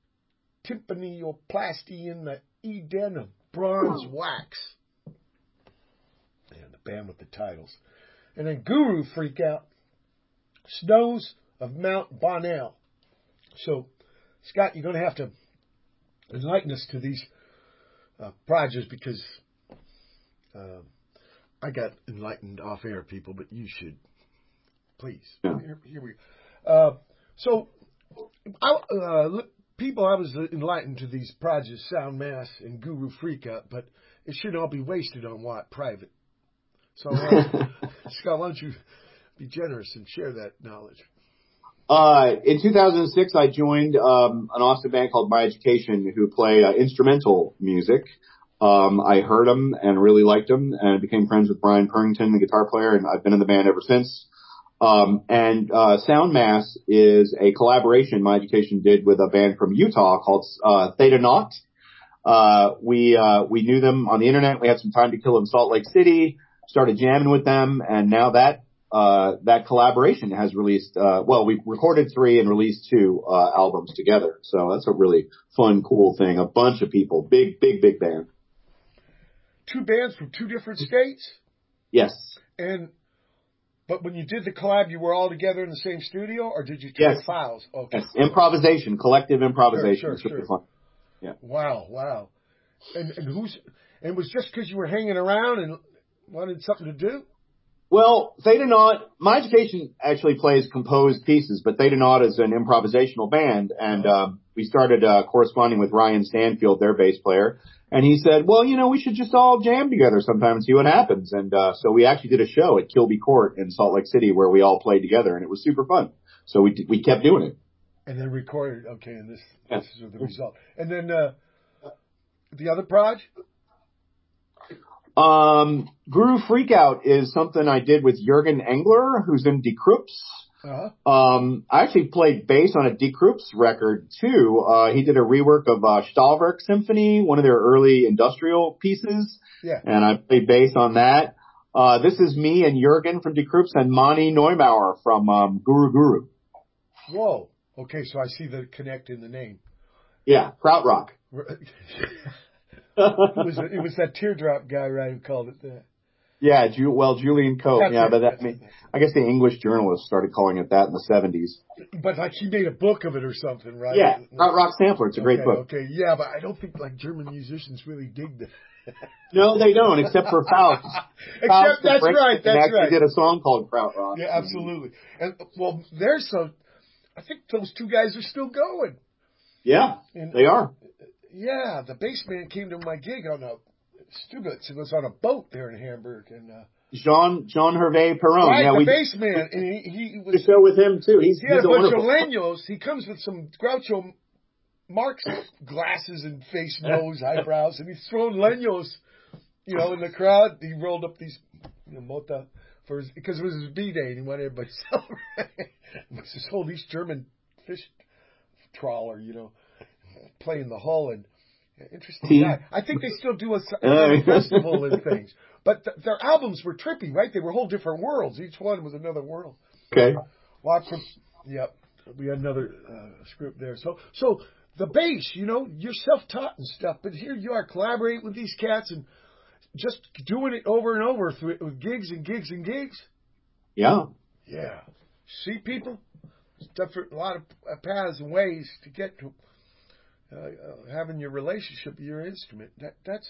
Tympanioplasty in the Eden of Bronze Wax. And the band with the titles. And then Guru Freak Out, Snows of Mount Bonnell. So, Scott, you're going to have to enlighten us to these uh, projects because uh, I got enlightened off air, people, but you should, please. Yeah. Here, here we go. Uh, so, I, uh, people, I was enlightened to these projects, Sound Mass and Guru Freak Out, but it shouldn't all be wasted on Watt Private. So, uh, Scott, why don't you be generous and share that knowledge? Uh, in two thousand six, I joined um, an awesome band called My Education who play uh, instrumental music. Um, I heard them and really liked them and became friends with Brian Purrington, the guitar player, and I've been in the band ever since. Um, and uh, Sound Mass is a collaboration My Education did with a band from Utah called uh, Theta Naught. Uh, we uh, we knew them on the internet. We had some time to kill in Salt Lake City, started jamming with them, and now that Uh, that collaboration has released, uh, well, we recorded three and released two, uh, albums together. So that's a really fun, cool thing. A bunch of people, big, big, big band. Two bands from two different states? Yes. And, but when you did the collab, you were all together in the same studio or did you trade yes. files? Okay. Yes. Improvisation, collective improvisation. Sure, It's sure, really sure. fun. Yeah. Wow, wow. And, and who's, and it was just because you were hanging around and wanted something to do? Well, Theta Naught, My Education actually plays composed pieces, but Theta Naught is an improvisational band, and um, we started uh, corresponding with Ryan Stanfield, their bass player, and he said, well, you know, we should just all jam together sometime and see what happens. And uh, so we actually did a show at Kilby Court in Salt Lake City where we all played together, and it was super fun. So we we kept doing it. And then recorded, okay, and this, Yeah. this is the result. And then uh, the other proj? Um, Guru Freakout is something I did with Jürgen Engler, who's in Die Krups. Uh-huh. Um, I actually played bass on a Die Krups record too. Uh, he did a rework of uh, Stahlwerk Symphony, one of their early industrial pieces. Yeah. And I played bass on that. Uh, this is me and Jürgen from Die Krups and Mani Neumauer from um, Guru Guru. Whoa. Okay, so I see the connect in the name. Yeah, Krautrock. It was it was that teardrop guy, right, who called it that. Yeah, Ju- well, Julian Cope. That's yeah, it, but that, that's I, mean, I guess the English journalists started calling it that in the seventies. But like he made a book of it or something, right? Yeah, Krautrock Sampler. It's a great okay, book. Okay, yeah, but I don't think like German musicians really dig that. No, they don't, except for Faust. Except Faust that's right, that's actually right. did a song called Krautrock. Yeah, absolutely. And well, there's so. I think those two guys are still going. Yeah, and, they are. Yeah, the bass man came to my gig on a Stugotz. It was on a boat there in Hamburg, and uh, Jean Jean Hervé Perron. right, yeah, the we bass man, and he he was did a show with him too. He's he had he's a bunch of wonderful. Leños. He comes with some Groucho Marx glasses and face, nose, eyebrows, and he's throwing Leños, you know, in the crowd. He rolled up these, you know, mota for his, because it was his B-day, and he wanted everybody to celebrate. It was this whole East German fish trawler, you know, playing the hull, and interesting guy. I think they still do a, a festival and things, but th- their albums were trippy, right? They were whole different worlds. Each one was another world. Okay. Lots of, yep. We had another uh, script there. So, so the bass, you know, you're self-taught and stuff, but here you are collaborating with these cats and just doing it over and over through, with gigs and gigs and gigs. Yeah. Yeah. See, people, different, a lot of paths and ways to get to uh, uh, having your relationship with your instrument. That that's.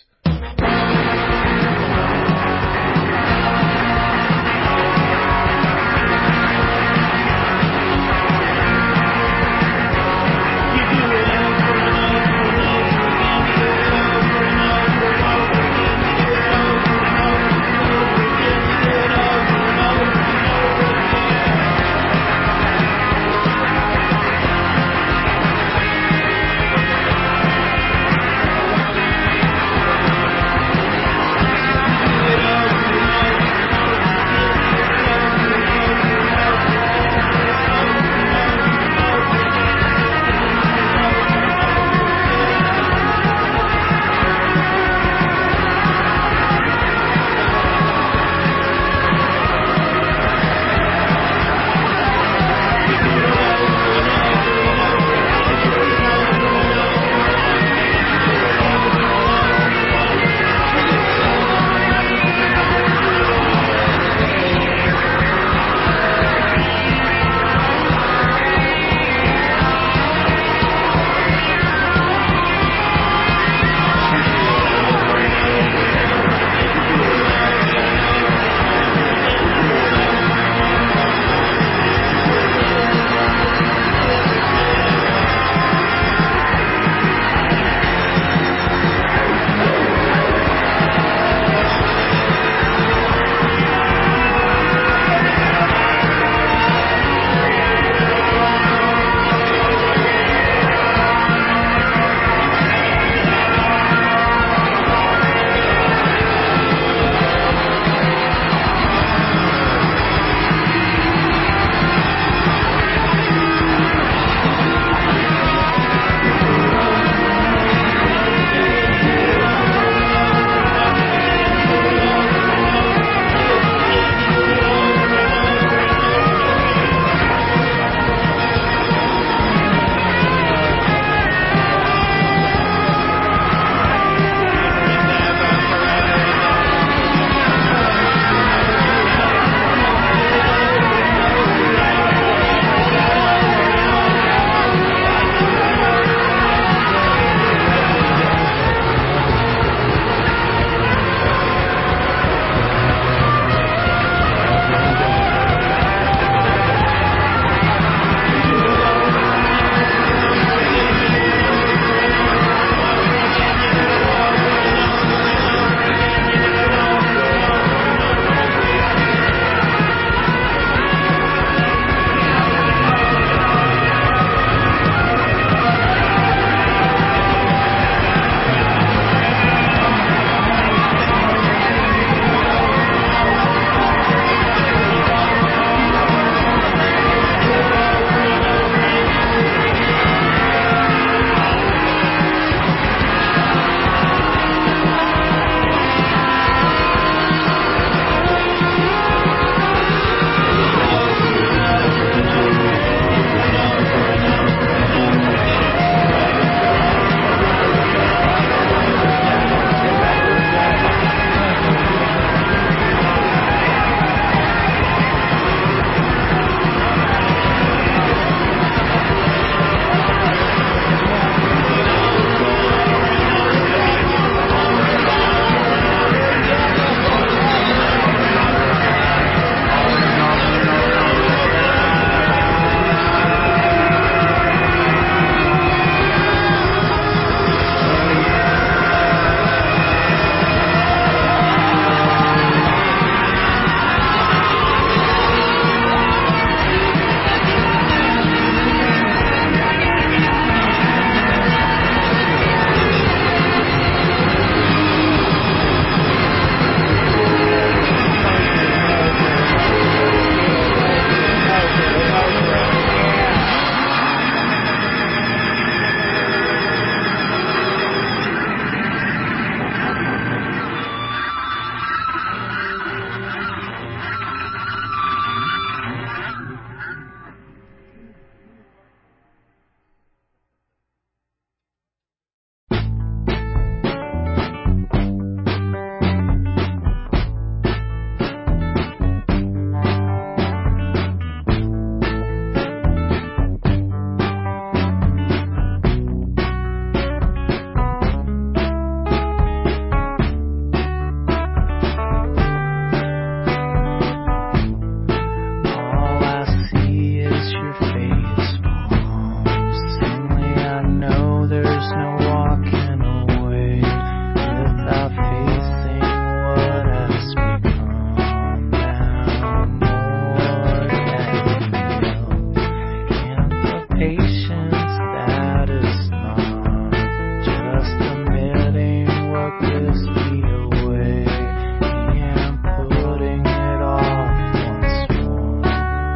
patience that is not just admitting what gives me away and putting it off once more.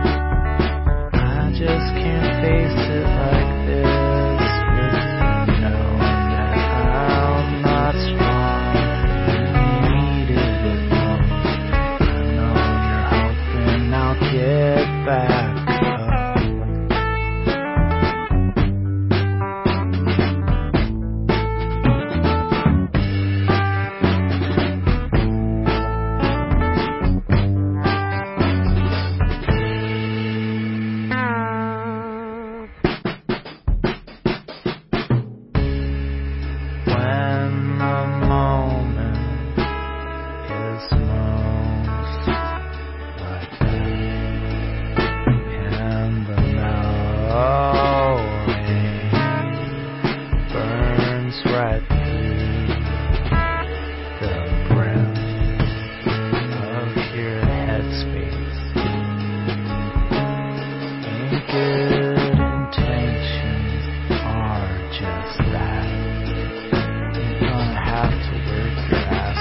I just can't face it like this with you knowing that I'm not strong. You needed it most. I know you're hoping I'll get back up. When the moment is most like that, and the mellow rain burns right through the brim of your headspace. And good intentions are just that. You're gonna have to work your ass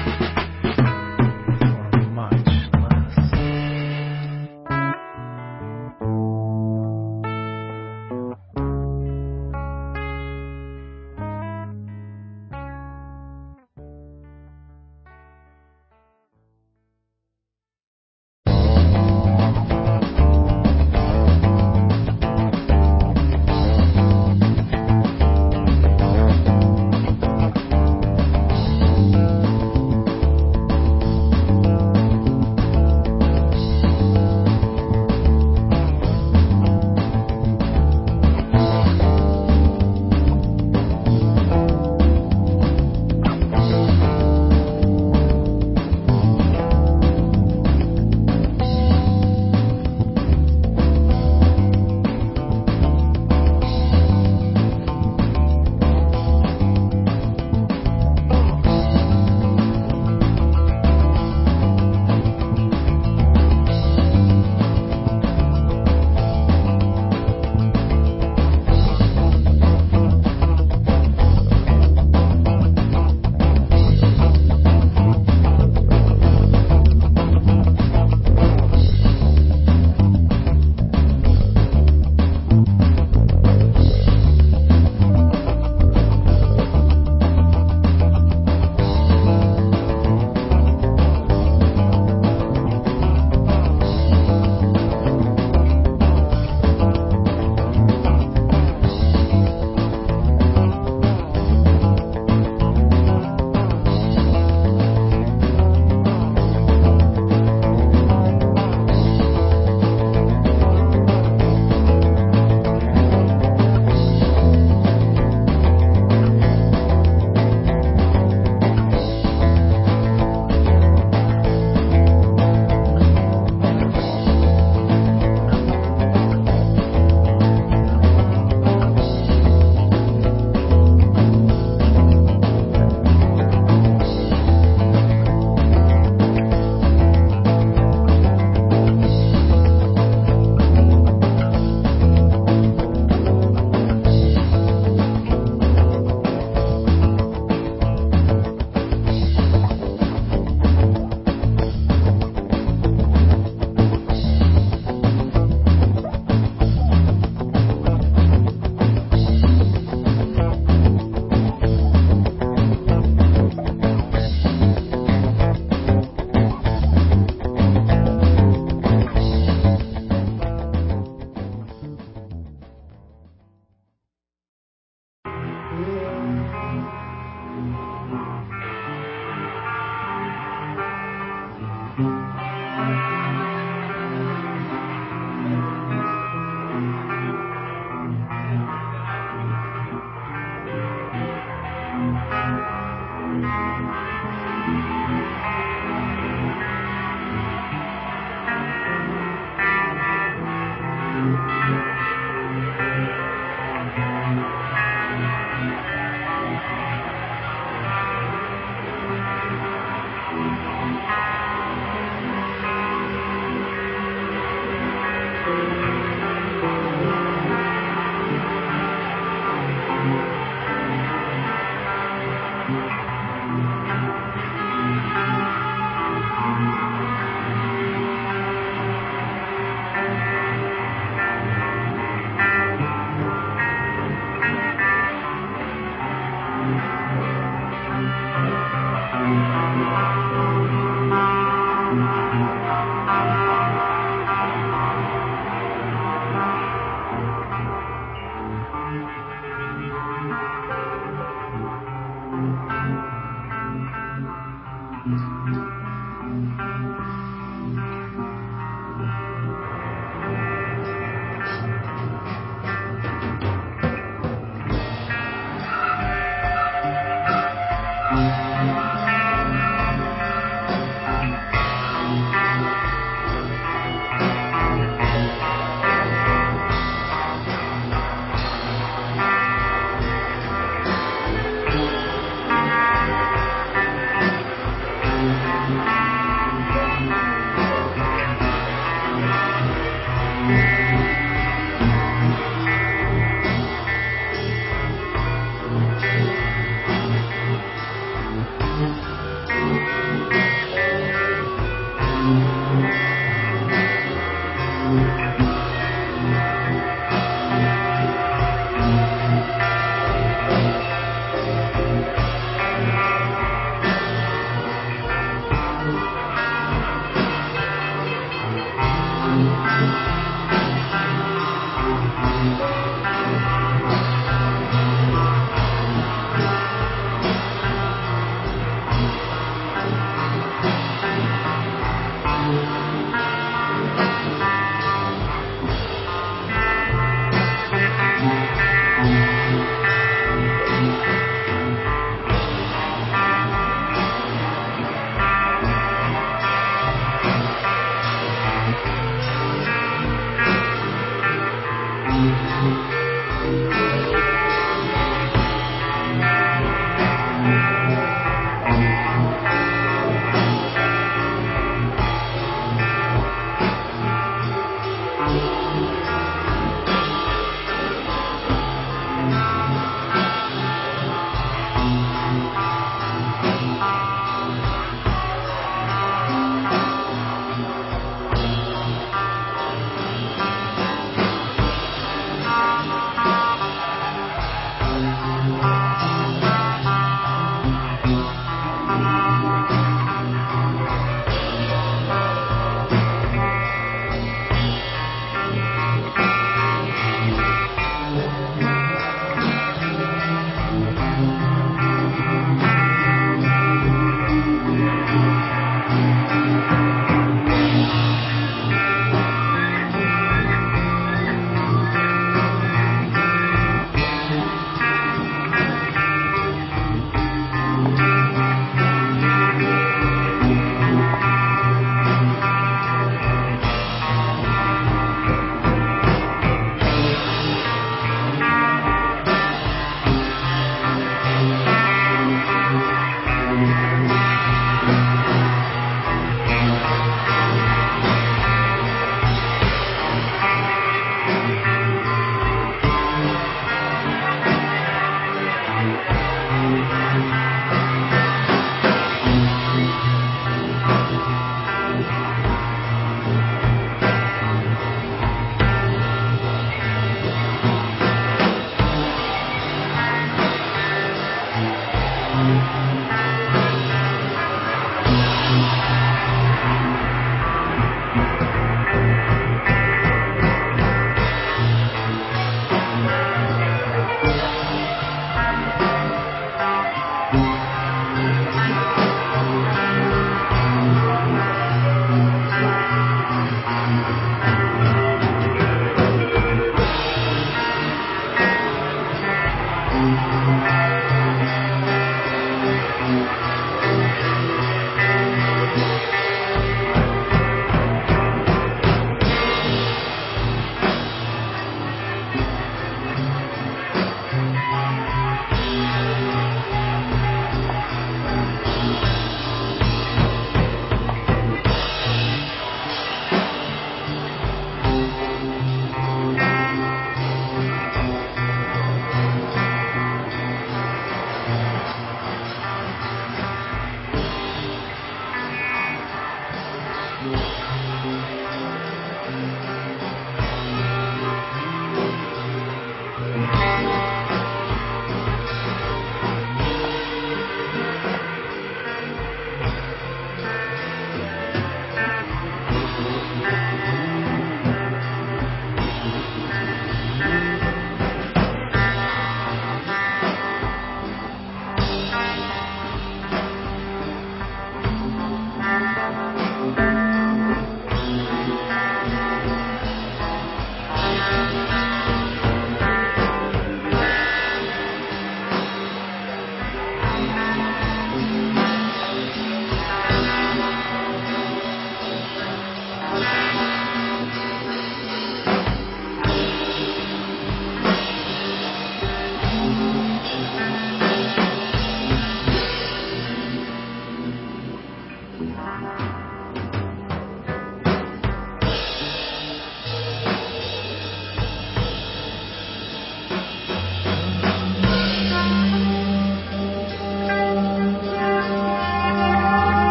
off for much less.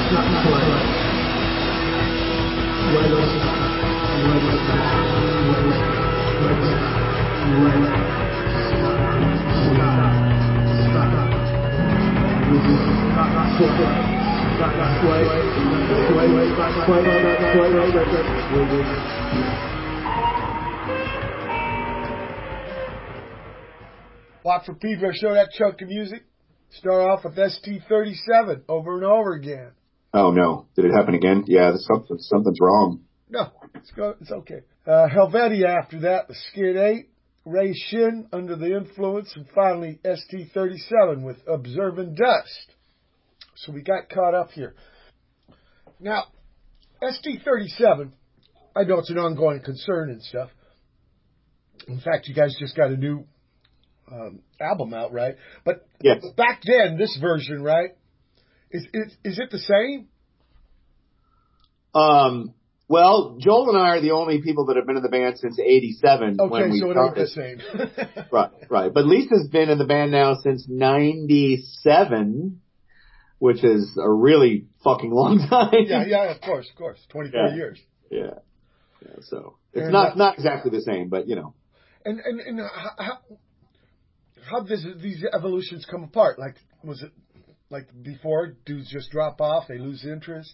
Watt from Pedro Show, that chunk of music. Start off with S T thirty-seven over and over again. Oh no, did it happen again? Yeah, something, something's wrong. No, it's go, it's okay. Uh, Helvetia after that, the Skid eight, Ray Shin, Under the Influence, and finally S T thirty-seven with Observing Dust. So we got caught up here. Now, S T thirty-seven, I know it's an ongoing concern and stuff. In fact, you guys just got a new um, album out, right? But yes. Back then, this version, right? Is, is is it the same? Um. Well, Joel and I are the only people that have been in the band since eighty-seven. Okay, when we so it started. ain't the same. Right, right. But Lisa's been in the band now since ninety-seven, which is a really fucking long time. Yeah, yeah, of course, of course. twenty-four yeah. years. Yeah. Yeah. So it's and, not uh, not exactly the same, but you know. And and and how how does these evolutions come apart? Like, was it like before? Dudes just drop off, they lose interest.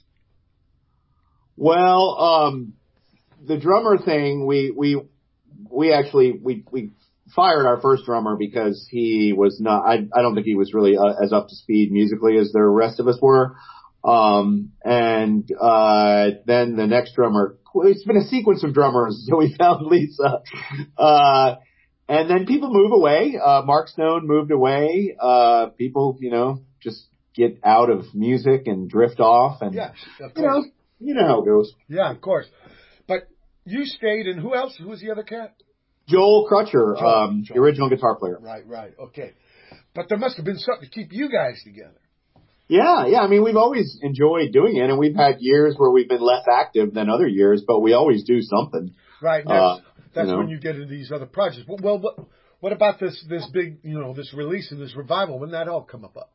Well, um, the drummer thing, we, we, we actually, we, we fired our first drummer because he was not, I, I don't think he was really uh, as up to speed musically as the rest of us were. Um, and, uh, then the next drummer, it's been a sequence of drummers until we found Lisa. Uh, and then people move away. Uh, Mark Stone moved away. Uh, people, you know, just get out of music and drift off and, yeah, of course. you know, You know how it goes. Yeah, of course. But you stayed, and who else? Who was the other cat? Joel Crutcher, Joel, um, Joel. the original guitar player. Right, right. Okay. But there must have been something to keep you guys together. Yeah, yeah. I mean, we've always enjoyed doing it, and we've had years where we've been less active than other years, but we always do something. Right. That's, uh, that's you know. when you get into these other projects. Well, what what about this this big, you know, this release and this revival? When did that all come about?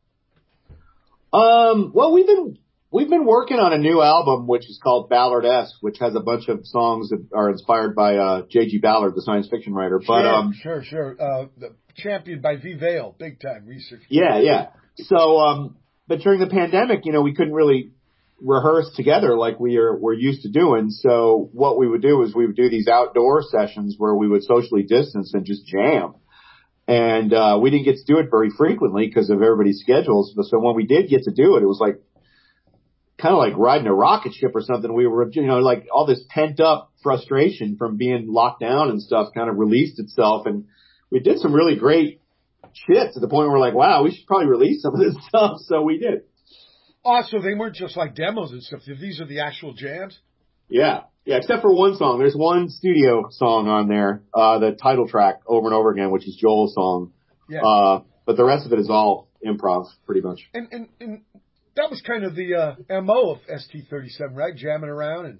Um. Well, we've been. We've been working on a new album, which is called Ballard-esque, which has a bunch of songs that are inspired by uh, J G Ballard, the science fiction writer. But sure, um, sure, sure. Uh, the, championed by V. Vale, big time research. Yeah, yeah. So, um, but during the pandemic, you know, we couldn't really rehearse together like we are we're used to doing. So, what we would do is we would do these outdoor sessions where we would socially distance and just jam. And uh, we didn't get to do it very frequently because of everybody's schedules. But so when we did get to do it, it was like. Kind of like riding a rocket ship or something. We were, you know, like all this pent up frustration from being locked down and stuff kind of released itself. And we did some really great shit to the point where we're like, wow, we should probably release some of this stuff. So we did. Oh, so they weren't just like demos and stuff. These are the actual jams? Yeah. Yeah. Except for one song. There's one studio song on there, uh, the title track Over and Over Again, which is Joel's song. Yeah. Uh, but the rest of it is all improv pretty much. And, and, and, that was kind of the uh, M O of S T thirty-seven, right? Jamming around and.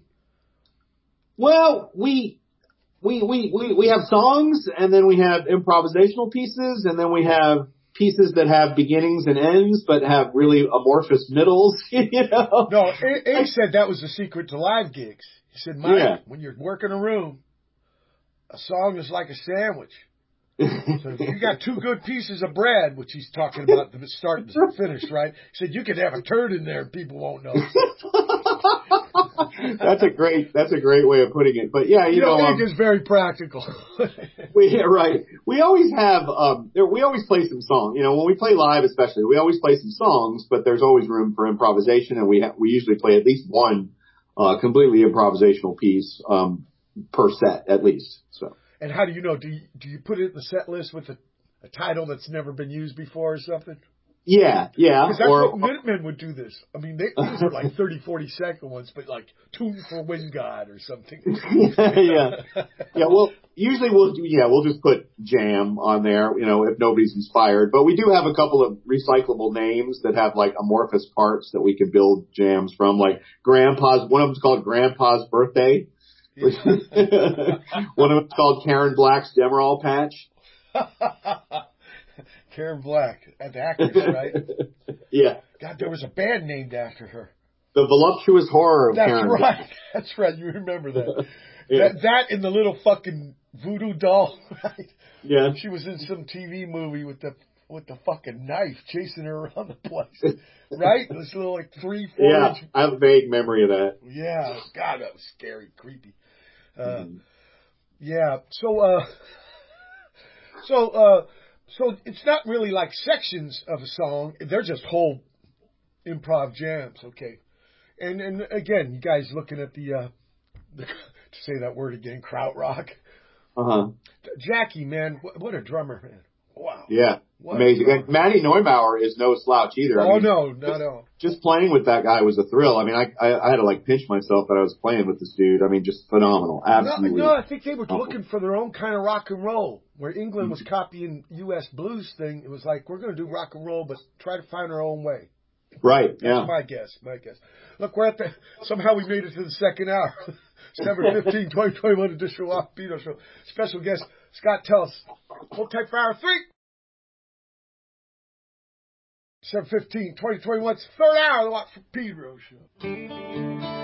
Well, we, we, we, we, we have songs and then we have improvisational pieces and then we have pieces that have beginnings and ends but have really amorphous middles, you know? No, Abe said that was the secret to live gigs. He said, Mike, yeah. when you're working a room, a song is like a sandwich. So if you got two good pieces of bread, which he's talking about the start and finish, right? He said you could have a turd in there and people won't know. That's a great that's a great way of putting it. But yeah, you, you know, know um, is very practical. we yeah, right. We always have um there, we always play some songs. You know, when we play live especially, we always play some songs, but there's always room for improvisation and we ha- we usually play at least one uh completely improvisational piece um per set at least. So And how do you know? Do you, do you put it in the set list with a, a title that's never been used before or something? Yeah, yeah. Because that's or, what Minutemen would do this. I mean, they, these are like thirty, forty second ones, but like Tune for Wind God or something. yeah, yeah. Yeah, well, usually we'll, yeah, we'll just put jam on there, you know, if nobody's inspired. But we do have a couple of recyclable names that have like amorphous parts that we can build jams from, like Grandpa's, one of them's called Grandpa's Birthday. Yeah. One of them's called Karen Black's Demerol Patch. Karen Black, the actress, right? Yeah. God, there was a band named after her. The voluptuous horror of That's Karen. right. That's right. You remember that. Yeah. That that and the little fucking voodoo doll, right? Yeah. She was in some T V movie with the with the fucking knife chasing her around the place, right? This little like three, four Yeah, inch. I have a vague memory of that. Yeah, God, that was scary, creepy. Uh, Mm-hmm. Yeah, so uh, so uh, so it's not really like sections of a song; they're just whole improv jams. Okay, and and again, you guys looking at the, uh, the to say that word again, krautrock. Uh huh. Jackie, man, what, what a drummer, man! Wow. Yeah, What amazing. And Matty Neumauer is no slouch either. I Oh mean, no, just, not at all. Just playing with that guy was a thrill. I mean, I, I I had to like pinch myself that I was playing with this dude. I mean, just phenomenal. Absolutely. No, no, I think they were looking for their own kind of rock and roll. Where England was copying U S blues thing, it was like, we're going to do rock and roll, but try to find our own way. Right, That's yeah. my guess, my guess. Look, we're at the, somehow we made it to the second hour. December fifteenth, twenty twenty-one edition of Off Beat Show. Special guest, Scott Tellis. Hold tight for hour three. December fifteenth, twenty twenty-one, third hour of the Watt from Pedro Show.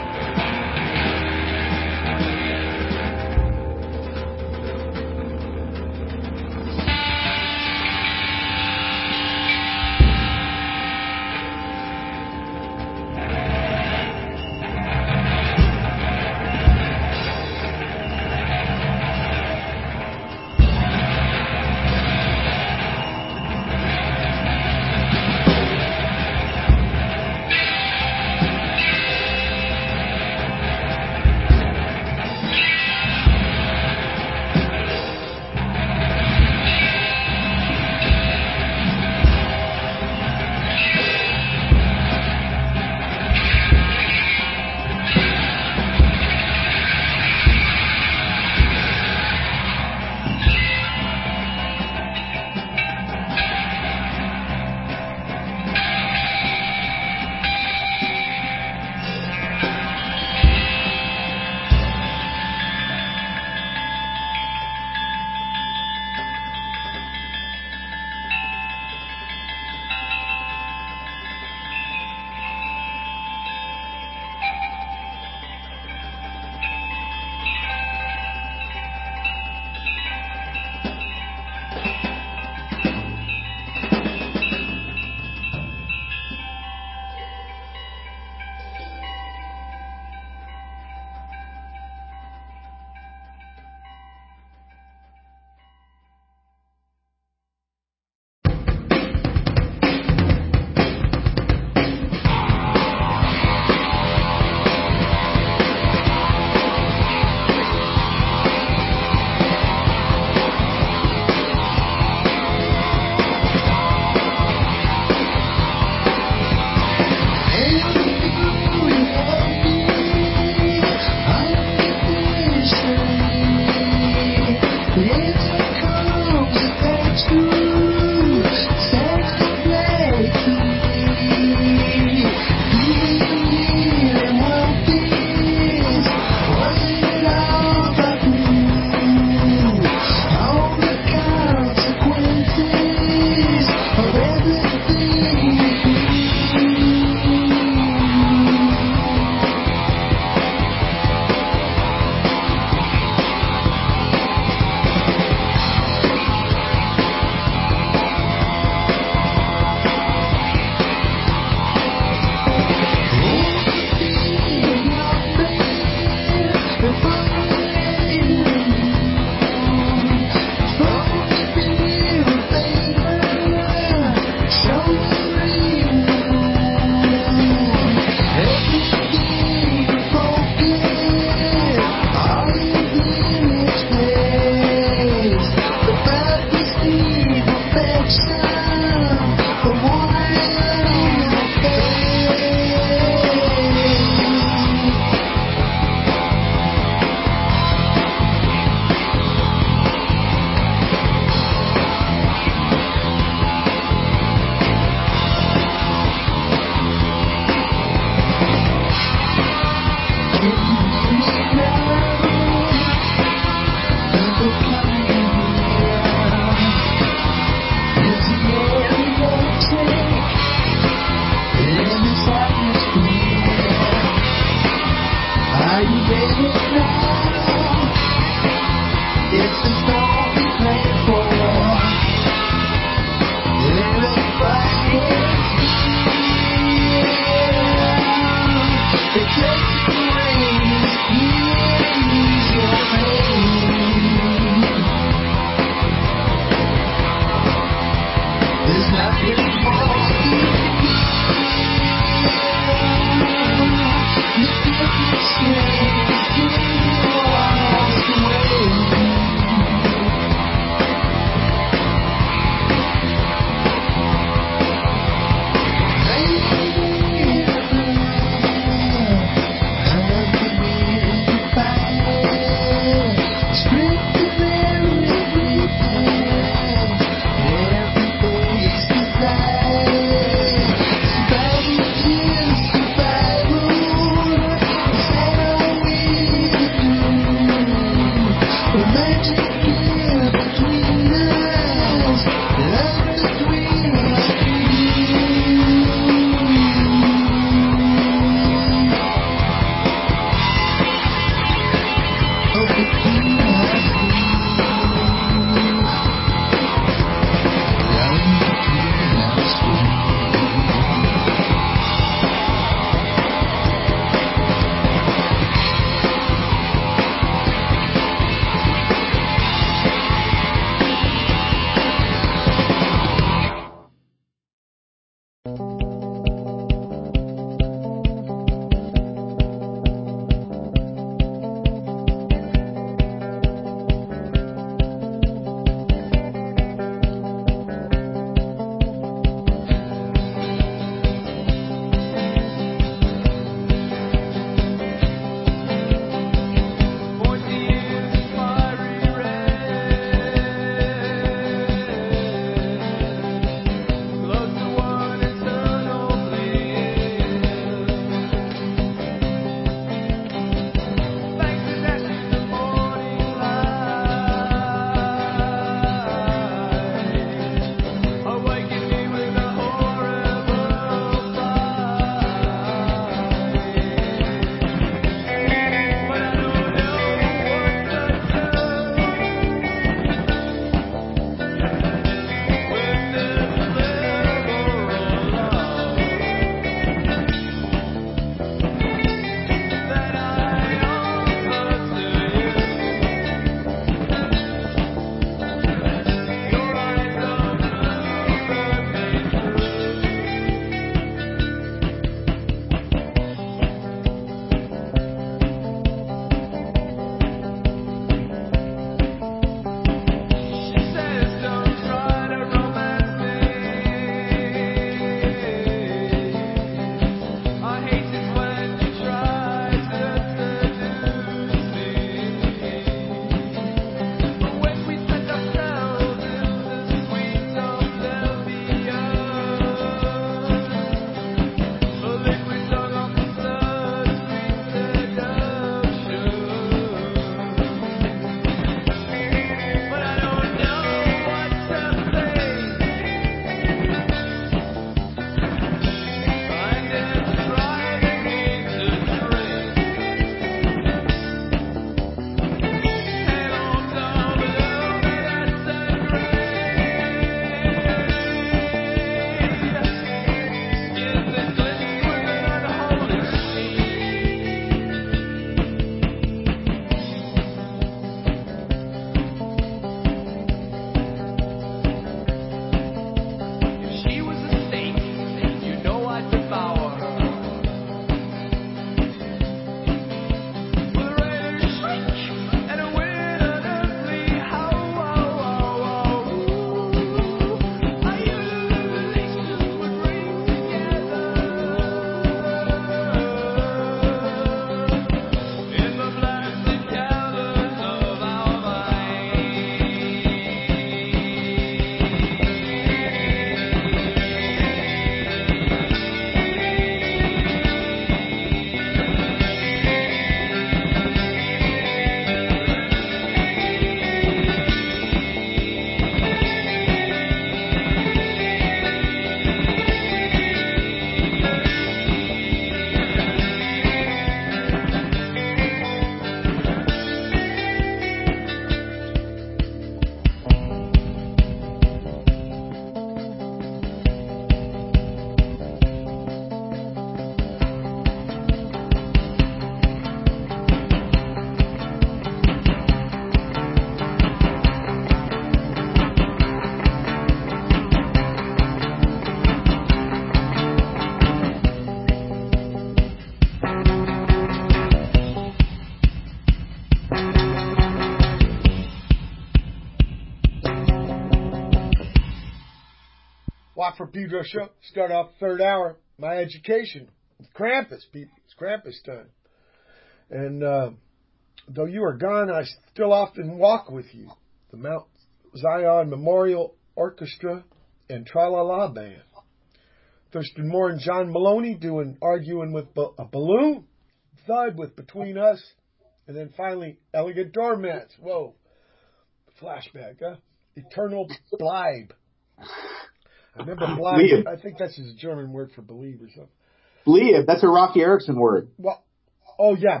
Watt from Pedro show. Start off third hour. My education. Krampus, people. It's Krampus time. And uh, though you are gone, I still often walk with you. The Mount Zion Memorial Orchestra and Tra-La-La Band. Thurston Moore and John Maloney doing Arguing with a Balloon. Thud with Between Us. And then finally, Elegant Doormats. Whoa. Flashback, huh? Eternal Bleib. I remember Bleib. I think that's his German word for believe or something. Bleib, that's a Rocky Erickson word. Well, oh, yeah.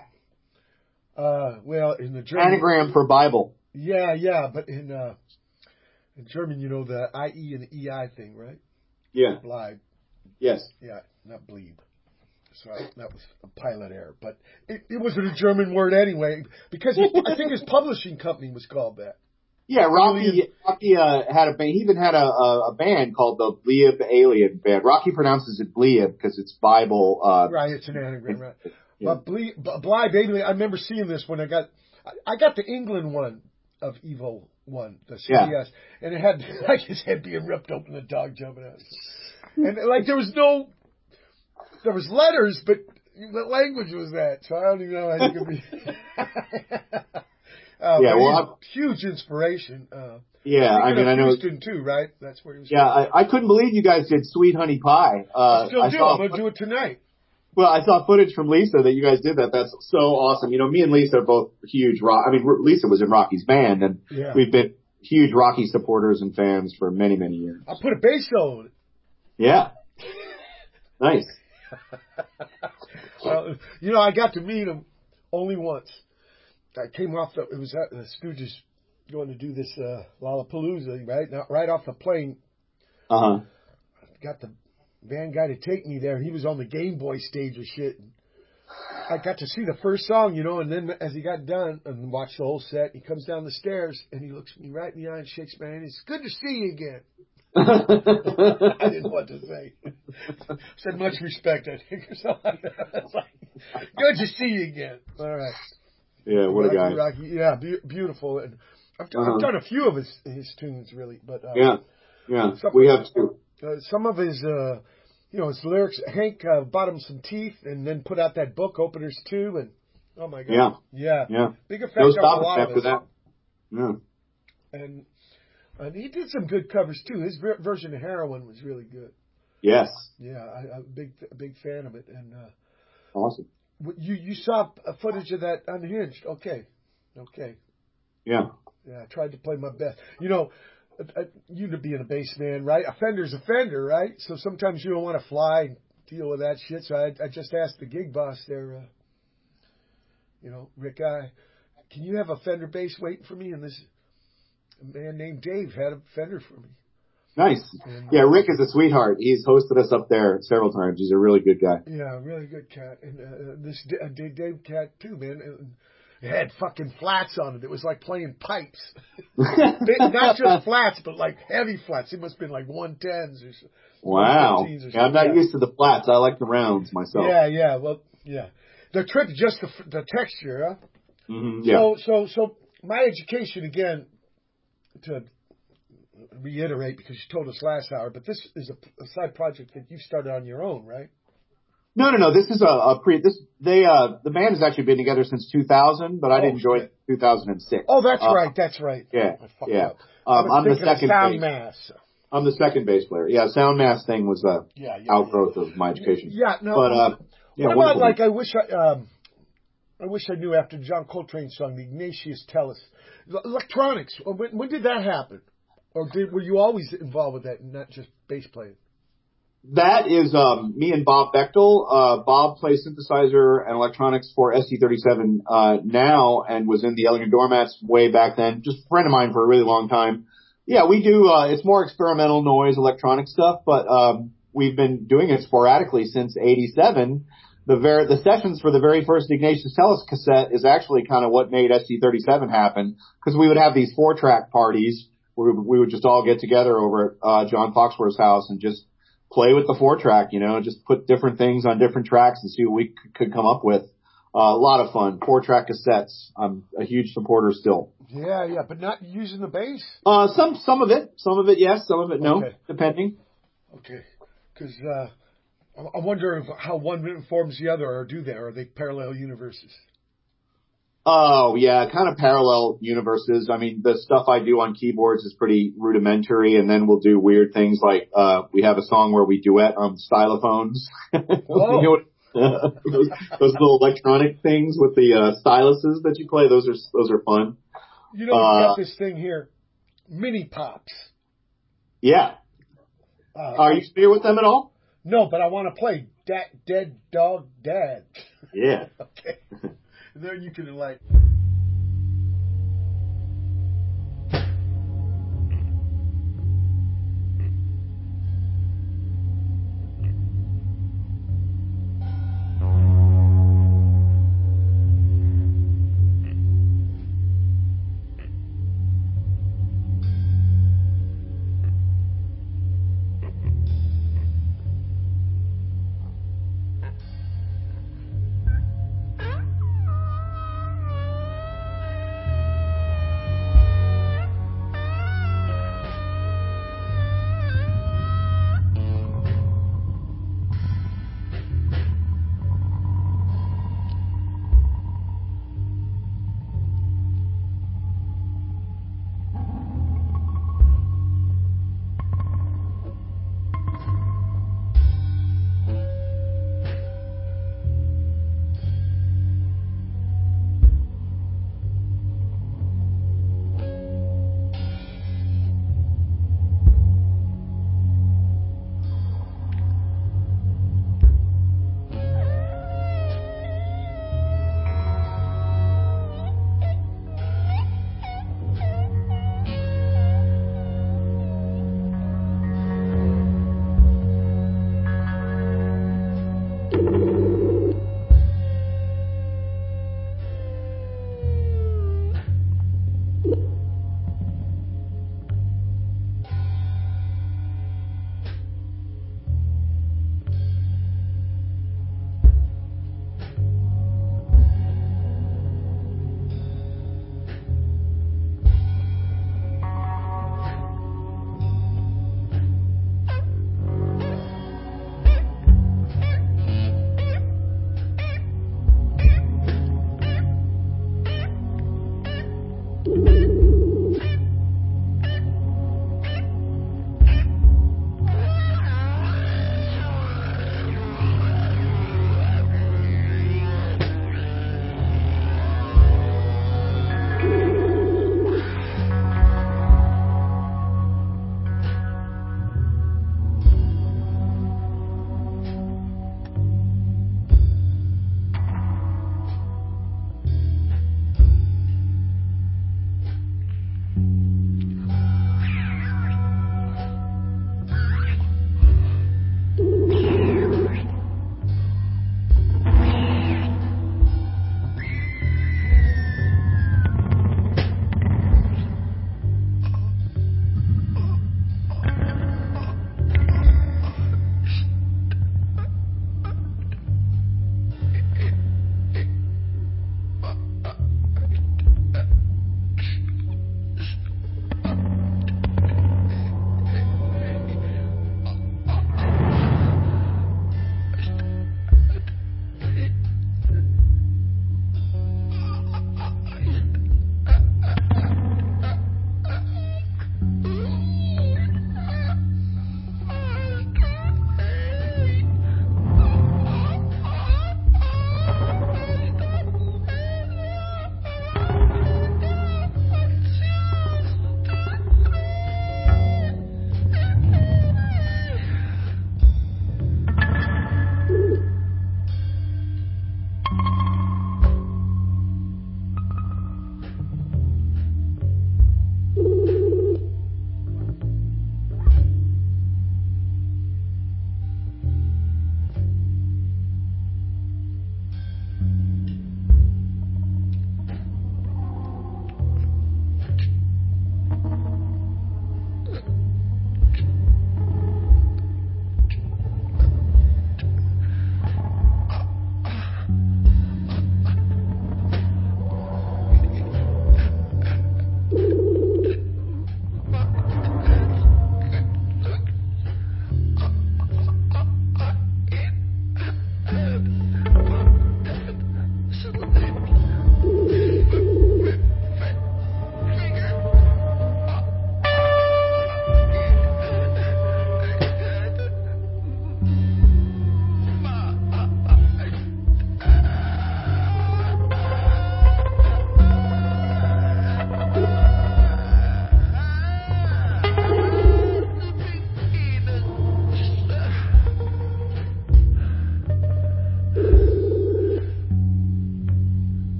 Uh, well, in the German... Anagram for Bible. Yeah, yeah, but in uh, in German, you know the I E and the E I thing, right? Yeah. Bleib. Yes. Yeah, not bleib. Sorry, that was a pilot error. But it, it wasn't a German word anyway, because he, I think his publishing company was called that. Yeah, Rocky Rocky uh, had a band. He even had a, a, a band called the Bleib Alien Band. Rocky pronounces it Bleib because it's Bible. Uh, right, it's an anagram, right? Yeah. But Bleib, Bleib Alien, I remember seeing this when I got, I, I got the England one of Evo one, the C D S, yeah. And it had like his head being ripped open, the dog jumping out. And like there was no, there was letters, but what language was that? So I don't even know how you could be. uh, yeah, well, huge inspiration. Uh, yeah, I mean, I know. Houston too, right? That's where he was. Yeah, I, I couldn't believe you guys did Sweet Honey Pie. Uh, I still I do. saw, I'm gonna do it tonight. Well, I saw footage from Lisa that you guys did that. That's so awesome. You know, me and Lisa are both huge rock. I mean, Lisa was in Rocky's band, and yeah. We've been huge Rocky supporters and fans for many, many years. I put a bass solo in it. Yeah. Nice. Well, you know, I got to meet him only once. I came off the, it was at the Stooges going to do this uh, Lollapalooza, right? Now, right off the plane. Uh-huh. Got the van guy to take me there. He was on the Game Boy stage or shit. And I got to see the first song, you know, and then as he got done and watched the whole set, he comes down the stairs and he looks me right in the eye and shakes my hand. It's good to see you again. I didn't know what to say. Said much respect, I think, or something. It's like, good to see you again. All right. Yeah, what Rocky, a guy. Rocky, yeah, be- beautiful. And I've, uh-huh. I've done a few of his his tunes, really, but uh, yeah, yeah, we have too. Uh, some of his, uh, you know, his lyrics. Hank uh, bought him some teeth, and then put out that book, Openers Two, and oh my god, yeah, yeah, yeah. Big effect no on a lot after of that. Yeah, and and he did some good covers too. His ver- version of Heroin was really good. Yes. Yeah, I, I'm a big a big fan of it, and uh, awesome. You you saw footage of that Unhinged? Okay, okay. Yeah. Yeah, I tried to play my best. You know, uh, you to being a bass man, right? A Fender's a Fender, right? So sometimes you don't want to fly and deal with that shit. So I, I just asked the gig boss there, uh, you know, Rick I, can you have a Fender bass waiting for me? And this man named Dave had a Fender for me. Nice. And, yeah, Rick is a sweetheart. He's hosted us up there several times. He's a really good guy. Yeah, really good cat. And uh, this uh, Dave, Dave cat too, man. And it had fucking flats on it. It was like playing pipes. Not just flats, but like heavy flats. It must have been like one tens or so. Wow. Or yeah, I'm not yeah. used to the flats. I like the rounds myself. Yeah, yeah. Well, yeah. The trick is just the, the texture, huh? Mm-hmm, yeah. So, so, so my education again, to reiterate, because you told us last hour, but this is a, a side project that you started on your own, right? No, no, no. This is a, a pre. This they uh the band has actually been together since two thousand, but I oh, didn't join in two thousand six. Oh, that's uh, right. That's right. Yeah, yeah. Um, I'm the second Sound bass. Mass. I'm the second bass player. Yeah, Sound Mass thing was a yeah, yeah, outgrowth yeah. of my education. Yeah, no. But uh, yeah, what about like I wish I um I wish I knew after John Coltrane's song, the Ignatius Tellus, electronics. When, when did that happen? Or did, were you always involved with that and not just bass playing? That is um, me and Bob Bechtel. Uh, Bob plays synthesizer and electronics for S T thirty-seven uh, now and was in the Elegant Doormats way back then. Just a friend of mine for a really long time. Yeah, we do. Uh, it's more experimental noise, electronic stuff, but um, we've been doing it sporadically since eighty-seven. The ver- the sessions for the very first Ignatius Tellus cassette is actually kind of what made S T thirty-seven happen, because we would have these four-track parties where we would just all get together over at uh, John Foxworth's house and just play with the four track, you know, just put different things on different tracks and see what we c- could come up with. Uh, a lot of fun. Four track cassettes. I'm a huge supporter still. Yeah, yeah, but not using the bass? Uh, some, some of it. Some of it, yes. Some of it, no. Okay. Depending. Okay. Because, uh, I wonder if, how one informs the other, or do they? Or are they parallel universes? Oh, yeah, kind of parallel universes. I mean, the stuff I do on keyboards is pretty rudimentary, and then we'll do weird things like, uh, we have a song where we duet on stylophones. Oh. You know what, uh, those, those little electronic things with the, uh, styluses that you play, those are, those are fun. You know, uh, we've got this thing here, Mini Pops. Yeah. Uh, Are you familiar with them at all? No, but I want to play Dat Dead Dog Dad. Yeah. Okay. And then you can, like...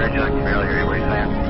Reggie, I can barely hear you. What are you saying?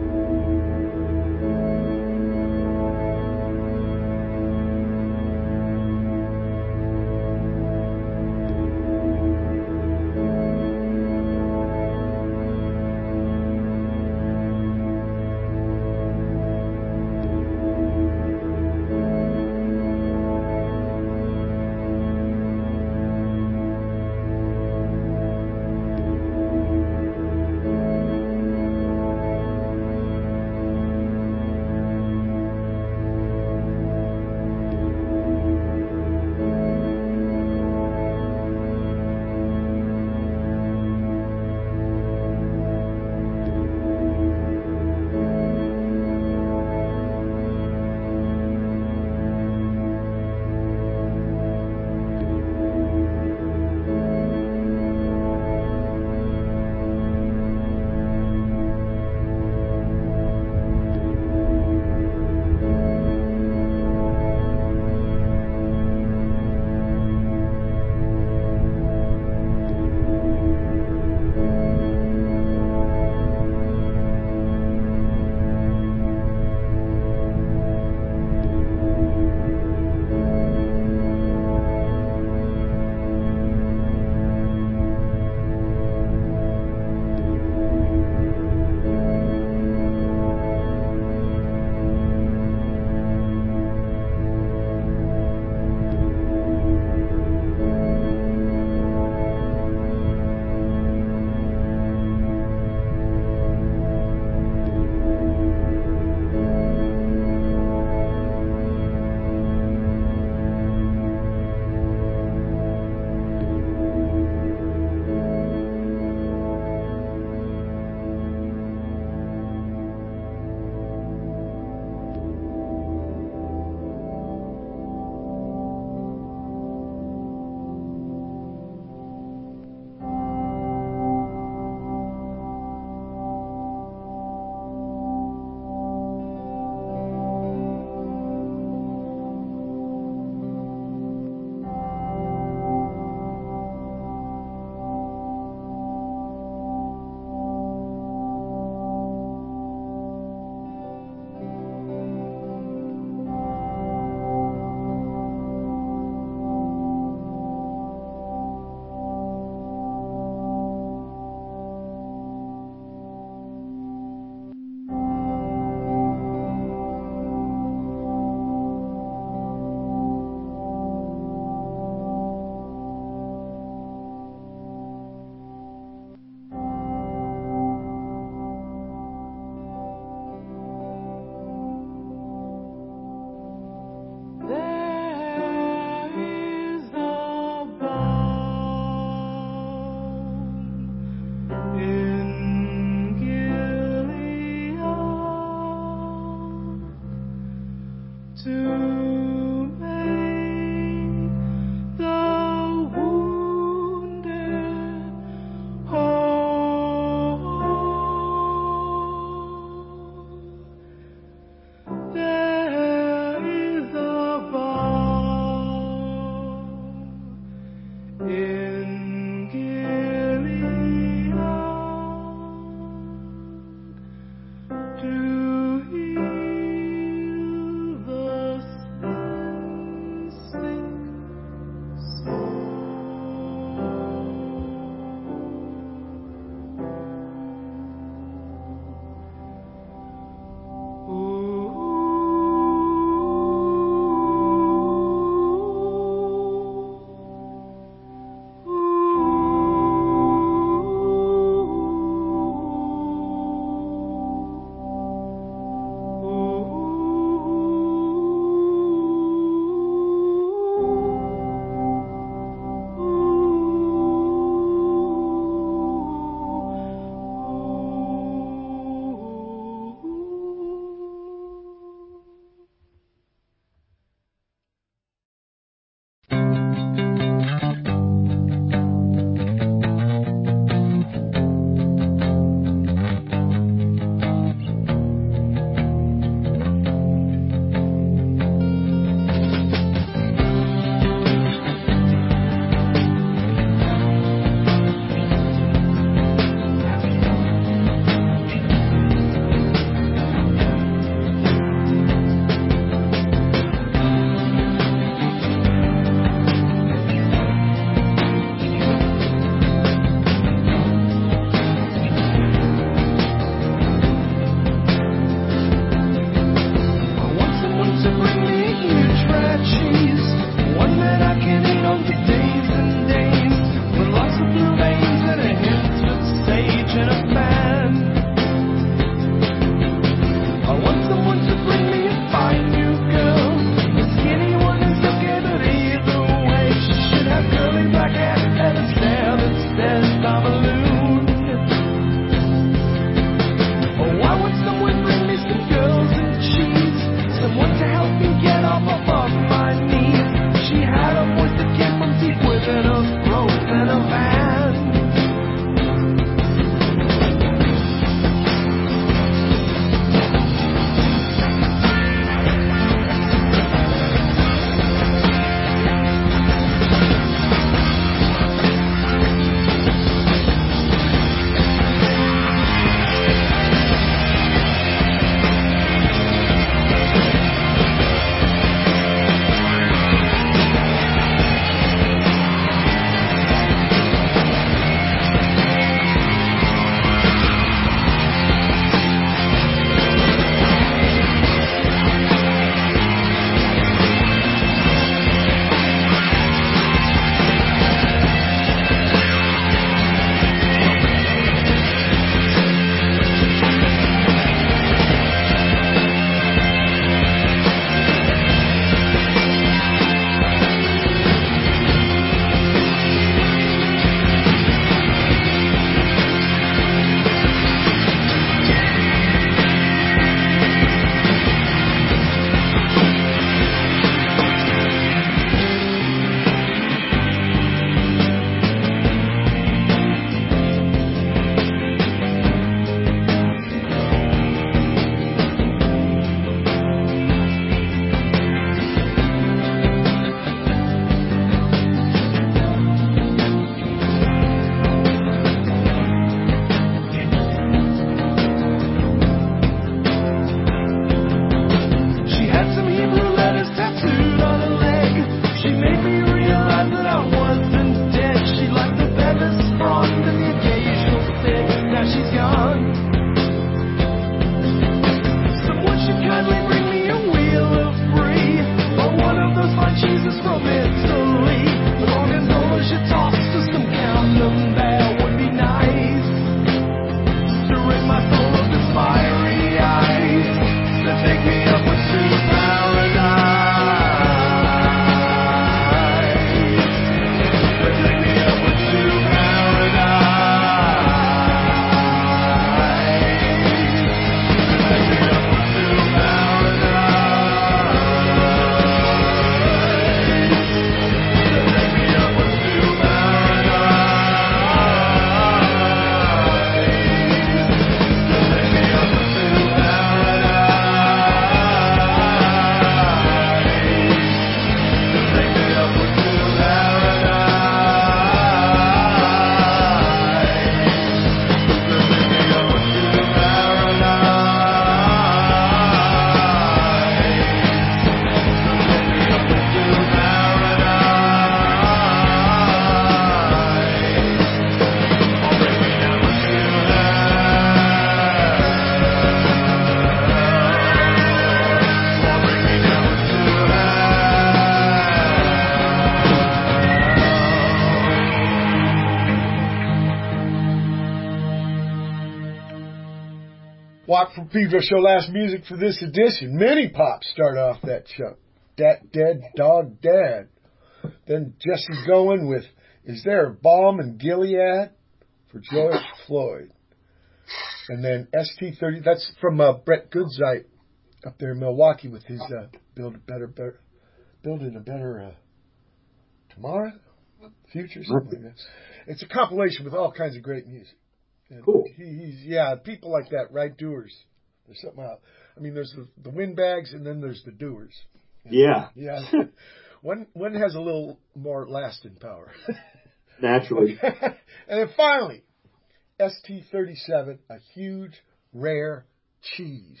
Watt from Pedro Show, last music for this edition. Mini Pops start off that show. Dat Dead Dog Dad. Then Jesse going with Is There a Balm in Gilead for George Floyd. And then S T thirty, that's from uh, Brett Goodzite up there in Milwaukee with his uh, Build a Better, better Building a Better uh, Tomorrow? Future? Something like that. It's a compilation with all kinds of great music. And cool. He, he's, yeah, people like that, right? Doers. There's something else. I mean, there's the, the windbags and then there's the doers. And, yeah. Yeah. one, one has a little more lasting power. Naturally. And then finally, S T thirty-seven, a huge, rare cheese.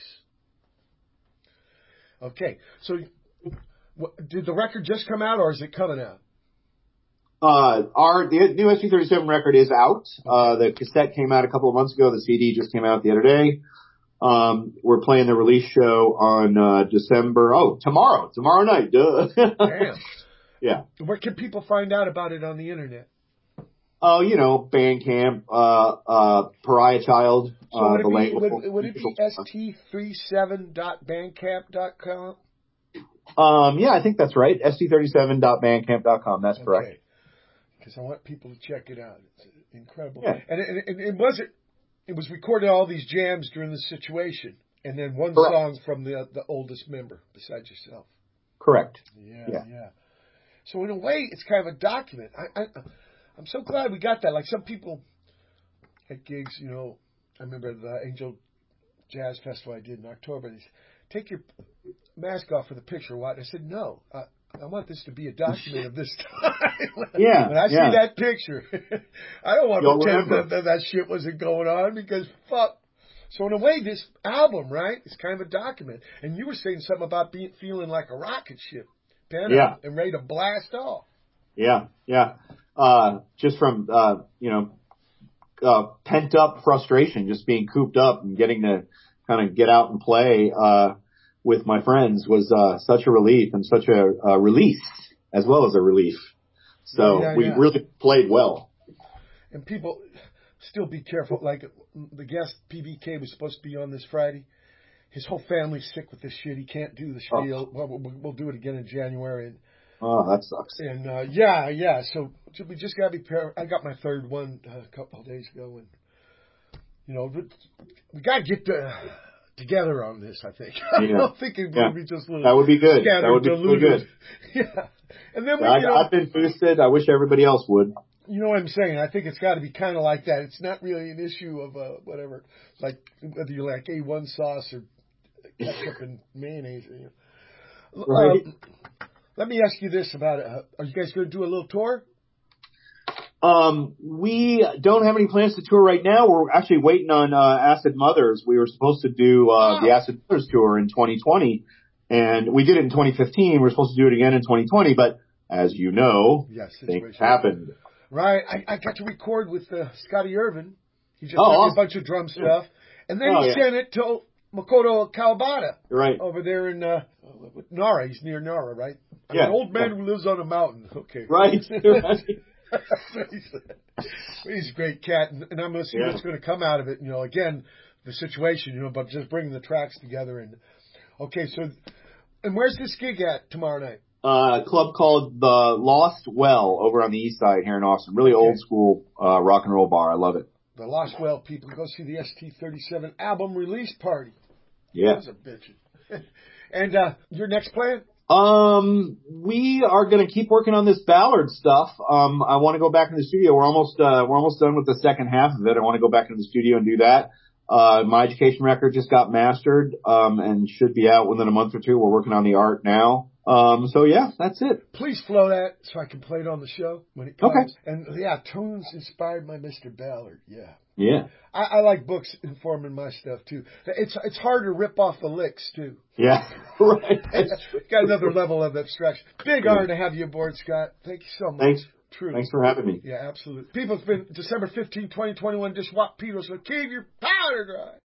Okay, so what, did the record just come out or is it coming out? Uh, our the new S T thirty-seven record is out. Uh, the cassette came out a couple of months ago. The C D just came out the other day. Um, we're playing the release show on uh, December. Oh, tomorrow, tomorrow night. Duh. Damn. Yeah. Where can people find out about it on the internet? Oh, you know, Bandcamp, uh, uh, Pariah Child, So uh, would, the it be, label. would, would it be S T thirty-seven dot bandcamp dot com? Um, yeah, I think that's right. S T thirty-seven dot bandcamp dot com. That's correct. Okay. Because I want people to check it out. It's incredible. Yeah. And it, it, it wasn't. It was recorded all these jams during the situation, and then one Correct. song from the the oldest member besides yourself. Correct. Yeah, Yeah. yeah. So in a way, it's kind of a document. I, I I'm so glad we got that. Like some people at gigs, you know, I remember the Angel Jazz Festival I did in October. They said, take your mask off for the picture, Watt. I said, no. I, I want this to be a document of this time. Yeah. When I yeah. see that picture, I don't want to You'll pretend remember. that, that that shit wasn't going on because fuck. So in a way, this album, right, is kind of a document. And you were saying something about being feeling like a rocket ship, pen Yeah. up and ready to blast off. Yeah, yeah. Uh, just from, uh, you know, uh, pent up frustration, just being cooped up and getting to kind of get out and play, uh, with my friends was, uh, such a relief and such a, a release as well as a relief. So Yeah, yeah, we yeah. really played well. And people, still be careful. Like the guest P B K was supposed to be on this Friday. His whole family's sick with this shit. He can't do the spiel. Oh. Well, we'll, we'll do it again in January. And, Oh, that sucks. and uh, yeah, yeah. So we just gotta be. Par- I got my third one uh, a couple of days ago, and you know, we gotta get the, together on this. I think. I Yeah. don't think it would Yeah. be just a little That would be good. scattered, That would be really diluted. good. Yeah, and then we. I, you know, I've been boosted. I wish everybody else would. You know what I'm saying? I think it's got to be kind of like that. It's not really an issue of uh, whatever, like whether you like A one sauce or ketchup and mayonnaise. You know. Right. Um, let me ask you this about it. Uh, are you guys going to do a little tour? Um, we don't have any plans to tour right now. We're actually waiting on uh, Acid Mothers. We were supposed to do uh, Oh. the Acid Mothers tour in twenty twenty, and we did it in twenty fifteen. We're supposed to do it again in twenty twenty, but as you know, Yes, things happened. Right. I, I got to record with uh, Scotty Irvin. He just Oh, sent me awesome. a bunch of drum stuff, and then Oh, he yeah. sent it to Makoto Kawabata Right. over there in uh, Nara. He's near Nara, right? I'm Yeah. an old man Yeah. who lives on a mountain. Okay. Right. He's a great cat, and, and I'm going to see Yeah. what's going to come out of it. You know, again, the situation, you know, but just bringing the tracks together. And okay, so, and where's this gig at tomorrow night? Uh, a club called the Lost Well over on the east side here in Austin. Really Okay. old school uh, rock and roll bar. I love it. The Lost Well people go see the S T thirty-seven album release party. Yeah. Those are bitchin'. And uh, your next plan? Um, we are going to keep working on this Ballard stuff. Um, I want to go back in the studio. We're almost, uh, we're almost done with the second half of it. I want to go back into the studio and do that. Uh, My Education record just got mastered, um, and should be out within a month or two. We're working on the art now. Um, so yeah, that's it. Please flow that so I can play it on the show when it comes. Okay. And yeah, tunes inspired by Mister Ballard. Yeah. Yeah. I, I like books informing my stuff too. It's it's hard to rip off the licks too. Yeah. Right. Got another level of abstraction. Big honor to have you aboard, Scott. Thank you so much. Thanks. Truly. Thanks for having me. Yeah, absolutely. People, it's been December fifteenth, twenty twenty-one. Just Watt Peters. So keep your powder dry.